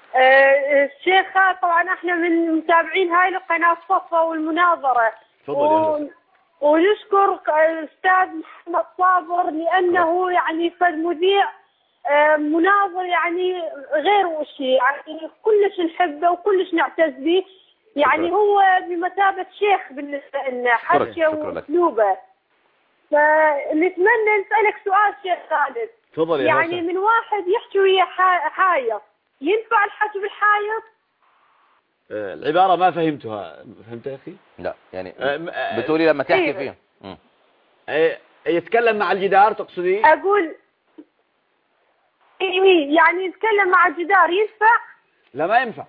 الشيخ خالد، طبعا احنا من متابعين هاي القناه الصفا والمناظره. تفضل. ونشكر الاستاذ محمد صابر لانه يعني كمذيع مناظر يعني غير وشي، يعني كلش نحبه وكلش نعتز به، يعني هو بمثابه شيخ بالنسبه لنا، حكيه واسلوبه. فنتمنى نسألك سؤال شيخ خالد. تفضل. يعني من واحد يحكي ويا حايض، ينفع الحكي بالحايض؟ العبارة ما فهمتها. فهمتها يا أخي؟ لا يعني بتقولي لما تحكي فيها يتكلم مع الجدار تقصدي؟ أقول يعني يتكلم مع الجدار ينفع؟ لا ما ينفع.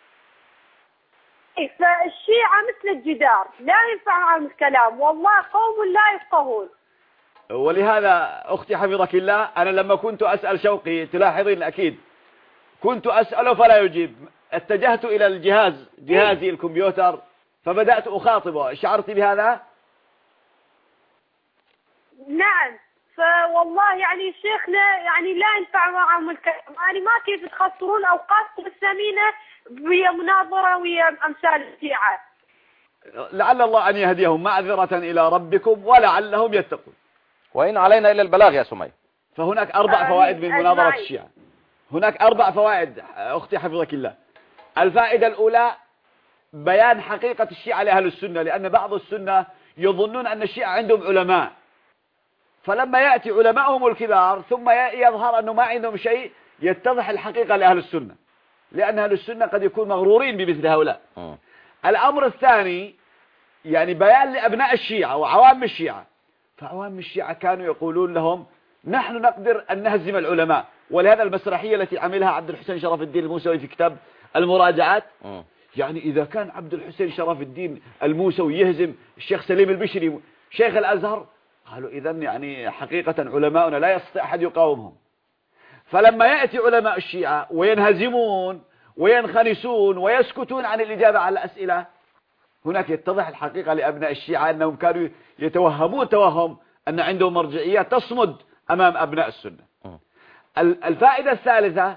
فالشيعة مثل الجدار لا ينفع معهم الكلام، والله قوم لا يفقهون. ولهذا أختي حفظك الله، أنا لما كنت أسأل شوقي تلاحظين أكيد كنت أسأله فلا يجيب، اتجهت إلى جهازي الكمبيوتر فبدأت أخاطبه. شعرت بهذا؟ نعم. فوالله يعني شيخنا يعني لا ينفع معهم الكلام، يعني ما كيف تخسرون أوقاتكم الثمينة ويا مناظرة ويا أمثال الشيعة. لعل الله أن يهديهم معذرة إلى ربكم ولعلهم يتقون. وإن علينا إلا البلاغ يا سمية. فهناك 4 فوائد من مناظرة الشيعة. هناك 4 فوائد أختي حفظك الله. الفائدة الأولى بيان حقيقة الشيعة لأهل السنة، لأن بعض السنة يظنون أن الشيعة عندهم علماء، فلما يأتي علماءهم الكبار ثم يظهر أنه ما عندهم شيء يتضح الحقيقة لأهل السنة، لأن أهل السنة قد يكون مغرورين بمثل هؤلاء. الأمر الثاني يعني بيان لأبناء الشيعة وعوام الشيعة. فعوام الشيعة كانوا يقولون لهم نحن نقدر أن نهزم العلماء، ولهذا المسرحية التي عملها عبد الحسين شرف الدين الموسوي في كتاب المراجعات، يعني إذا كان عبد الحسين شرف الدين الموسوي يهزم الشيخ سليم البشري شيخ الأزهر، قالوا إذن يعني حقيقة علماؤنا لا يستطيع أحد يقاومهم. فلما يأتي علماء الشيعة وينهزمون وينخنسون ويسكتون عن الإجابة على الأسئلة، هناك يتضح الحقيقة لأبناء الشيعة أنهم كانوا يتوهمون توهم أن عندهم مرجعية تصمد أمام أبناء السنة. الفائدة الثالثة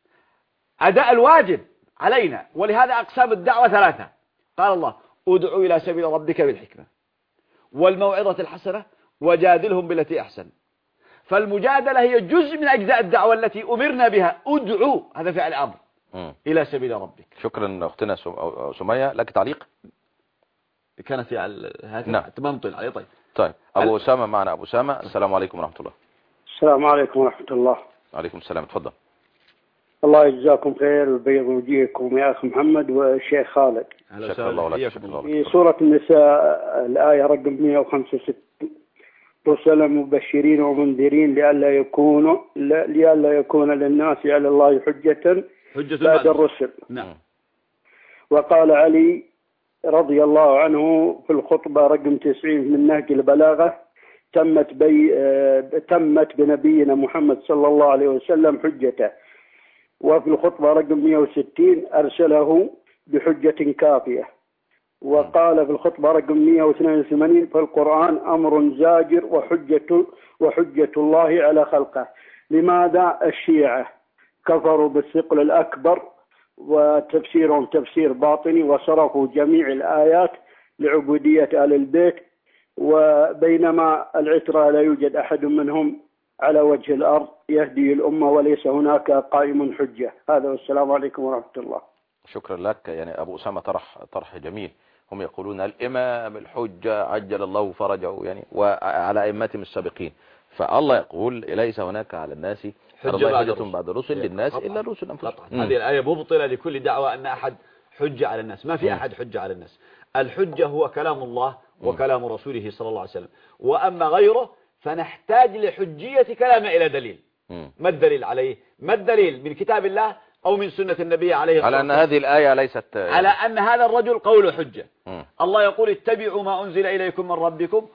أداء الواجب علينا، ولهذا أقسام الدعوة 3. قال الله ادعو إلى سبيل ربك بالحكمة والموعظة الحسنة وجادلهم بالتي أحسن. فالمجادلة هي جزء من أجزاء الدعوة التي أمرنا بها. ادعو هذا فعل أمر إلى سبيل ربك. شكرا أختنا سمية. لك تعليق؟ كانت هذا تمام عليه. طيب أبو أسامة معنا. أبو أسامة السلام عليكم ورحمة الله. السلام عليكم ورحمة الله. عليكم السلام. تفضل. الله يجزاكم خير ويبيض وجيهكم يا أخي محمد والشيخ خالد. شكرا الله ولك. في سورة النساء الآية رقم 165 رسلا مبشرين ومنذرين لئلا يكون للناس على الله حجة بعد الرسل. نعم. وقال علي رضي الله عنه في الخطبة رقم 90 من نهج البلاغة تمت بنبينا محمد صلى الله عليه وسلم حجته. وفي الخطبة رقم 160 أرسله بحجة كافية. وقال في الخطبة رقم 182 فالقرآن أمر زاجر وحجة الله على خلقه. لماذا الشيعة كفروا بالثقل الأكبر وتفسيرهم تفسير باطني وصرفوا جميع الآيات لعبودية آل البيت، وبينما العترة لا يوجد أحد منهم على وجه الأرض يهدي الأمة وليس هناك قائم حجة. هذا والسلام عليكم ورحمة الله. شكرا لك. يعني أبو أسامة طرح جميل. هم يقولون الإمام الحجة عجل الله فرجه يعني وعلى أئمتهم السابقين، فالله يقول ليس هناك على الناس حجة بعد الرسل للناس إلا الرسل أنفسهم. هذه الآية مبطلة لكل دعوة أن أحد حجة على الناس. ما في أحد حجة على الناس. الحجة هو كلام الله وكلام رسوله صلى الله عليه وسلم، وأما غيره فنحتاج لحجية كلامه إلى دليل. ما الدليل عليه؟ ما الدليل من كتاب الله أو من سنة النبي عليه الصلاة والسلام على أن هذه الآية ليست على أن هذا الرجل قول حجة. الله يقول اتبعوا ما أنزل إليكم من ربكم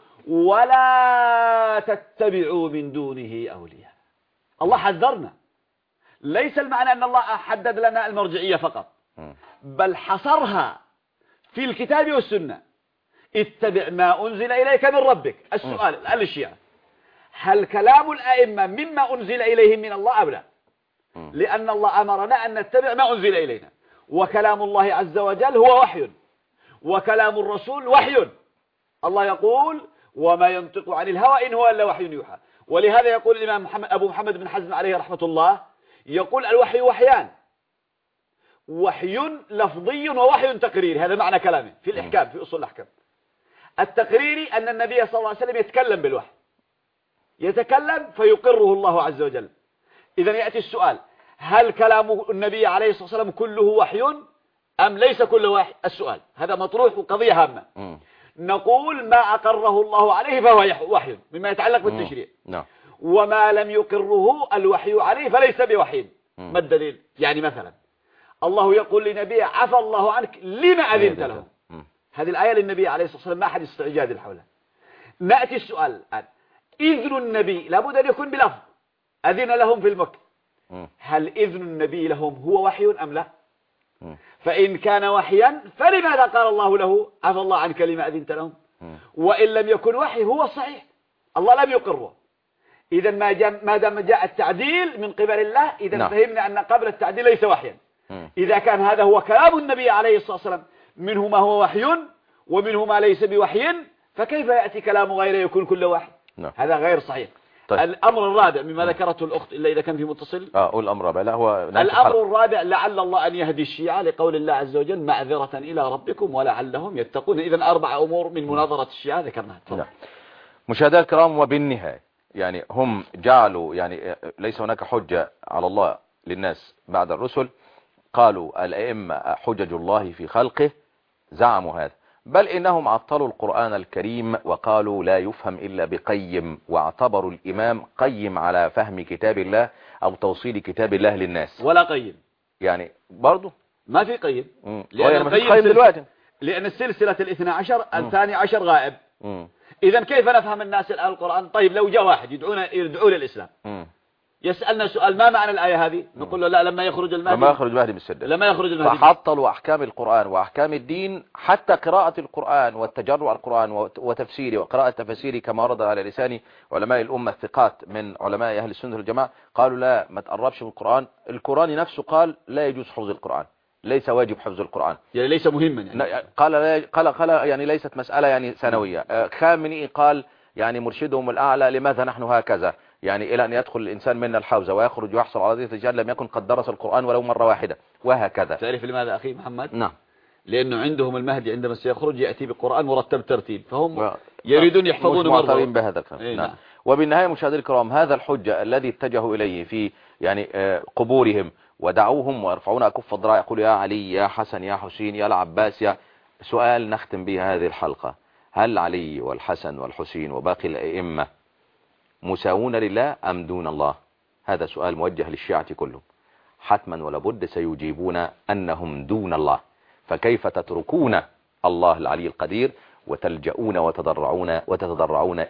ولا تتبعوا من دونه أولياء. الله حذرنا. ليس المعنى أن الله حدد لنا المرجعية فقط، بل حصرها في الكتاب والسنة. اتبع ما أنزل إليك من ربك. السؤال الآن للشيعة، هل كلام الأئمة مما أنزل إليهم من الله أم لا؟ لأن الله أمرنا أن نتبع ما أنزل إلينا، وكلام الله عز وجل هو وحي، وكلام الرسول وحي. الله يقول وما ينطق عن الهوى إن هو إلا وحي يوحى. ولهذا يقول الإمام أبو محمد بن حزم عليه رحمة الله، يقول الوحي وحيان، وحي لفظي ووحي تقريري. هذا معنى كلامه في الإحكام في أصول الأحكام. التقريري أن النبي صلى الله عليه وسلم يتكلم بالوحي، يتكلم فيقره الله عز وجل. إذا يأتي السؤال: هل كلام النبي عليه الصلاة والسلام كله وحي أم ليس كله وحي؟ السؤال هذا مطروح وقضية هامة. نقول ما أقره الله عليه فهو وحي مما يتعلق بالتشريع، وما لم يقره الوحي عليه فليس بوحي. ما الدليل؟ يعني مثلا الله يقول لنبيه: عفى الله عنك لما أذنت له. هذه الآية للنبي عليه الصلاة والسلام، ما أحد استعجاد حولها. نأتي السؤال الآن: إذن النبي لابد أن يكون بلفظ، أذن لهم في المكة، هل إذن النبي لهم هو وحي أم لا؟ فإن كان وحيا فلماذا قال الله له: عفى الله عنك لما أذنت لهم؟ وإن لم يكن وحي هو الصحيح، الله لم يقره. إذا ما دام جاء التعديل من قبل الله، إذا فهمنا أن قبل التعديل ليس وحيا. إذا كان هذا هو كلام النبي عليه الصلاة والسلام، منه ما هو وحي ومنه ما ليس بوحي، فكيف يأتي كلام غيره يكون كله وحي؟ هذا غير صحيح. طيب. الأمر الرابع مما ذكرته الأخت، إلا إذا كان في متصل. قول الأمر الرابع. لا، هو الأمر الرابع: لعل الله أن يهدي الشيعة لقول الله عز وجل: معذرة إلى ربكم ولعلهم يتقون. إذن 4 أمور من مناظرة الشيعة ذكرناها. مشاهدينا الكرام، وبالنهاية يعني هم جعلوا يعني ليس هناك حجة على الله للناس بعد الرسل. قالوا الأئمة حجج الله في خلقه، زعموا هذا، بل إنهم عطلوا القرآن الكريم وقالوا لا يفهم إلا بقيم، واعتبروا الإمام قيم على فهم كتاب الله أو توصيل كتاب الله للناس. ولا قيم يعني برضو ما في قيم، لأن السلسلة 12 ال12 غائب. إذا كيف نفهم الناس الآن القرآن؟ طيب لو جاء واحد يدعو للإسلام يسألنا سؤال: ما معنى الآية هذه؟ نقول له: لا، لما يخرج المهدي بالسدة. لما يخرج المهدي. فحطلوا أحكام القرآن وأحكام الدين، حتى قراءة القرآن والتجرع القرآن وتفسيره وقراءة تفسيره كما ورد على لسان علماء الأمة الثقات من علماء أهل السنة والجماعة. قالوا لا، ما تقربش من القرآن. القرآن نفسه قال لا يجوز حفظ القرآن، ليس واجب حفظ القرآن، يعني ليس مهما يعني. قال يعني ليست مسألة يعني ثانوية. خامنئي قال يعني مرشدهم الأعلى: لماذا نحن هكذا؟ يعني إلى أن يدخل الإنسان منا الحوزة ويخرج ويحصل على ذلك الرجال لم يكن قد درس القرآن ولو مرة واحدة، وهكذا. تعرف لماذا أخي محمد؟ نعم. لأنه عندهم المهدي عندما سيخرج يأتي بالقرآن مرتب ترتيب، فهم يريدون يحفظون مرة. بهذا الكلام. نعم. وبالنهاية مشاهدي الكرام، هذا الحجة الذي اتجهوا إليه في يعني قبورهم ودعوهم ويرفعون أكف الذراع، يقول: يا علي، يا حسن، يا حسين، يا العباس، يا سؤال نختم به هذه الحلقة: هل علي والحسن والحسين وباقي الأئمة مساوون لله أم دون الله؟ هذا سؤال موجه للشيعة كلهم، حتما ولا بد سيجيبون أنهم دون الله. فكيف تتركون الله العلي القدير وتلجؤون وتتضرعون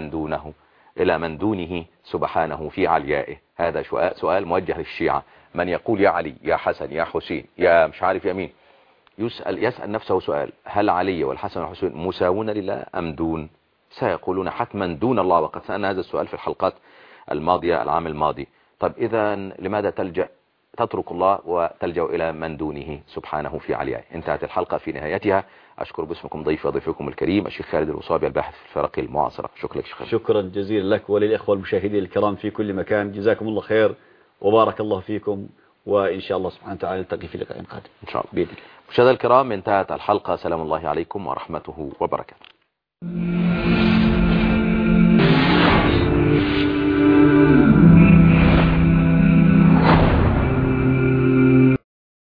إلى من دونه سبحانه في عليائه؟ هذا سؤال موجه للشيعة. من يقول يا علي، يا حسن، يا حسين، يا مش عارف يا مين، يسأل نفسه سؤال: هل علي والحسن والحسين مساوون لله أم دون؟ سيقولون حتما دون الله، وقد سألنا هذا السؤال في الحلقات الماضية العام الماضي. طب إذا لماذا تترك الله وتلجأ إلى من دونه سبحانه في عليائه؟ انتهت الحلقة في نهايتها. أشكر باسمكم ضيفي وضيفكم الكريم الشيخ خالد الوصابي الباحث في الفرق المعاصرة. شكرا لك شيخ. شكرا جزيلا لك وللإخوة المشاهدين الكرام في كل مكان، جزاكم الله خير وبارك الله فيكم، وإن شاء الله سبحانه وتعالى نلتقي في لقاء قادم إن شاء الله. مشاهدينا الكرام، انتهت الحلقة. سلام الله عليكم ورحمته وبركاته.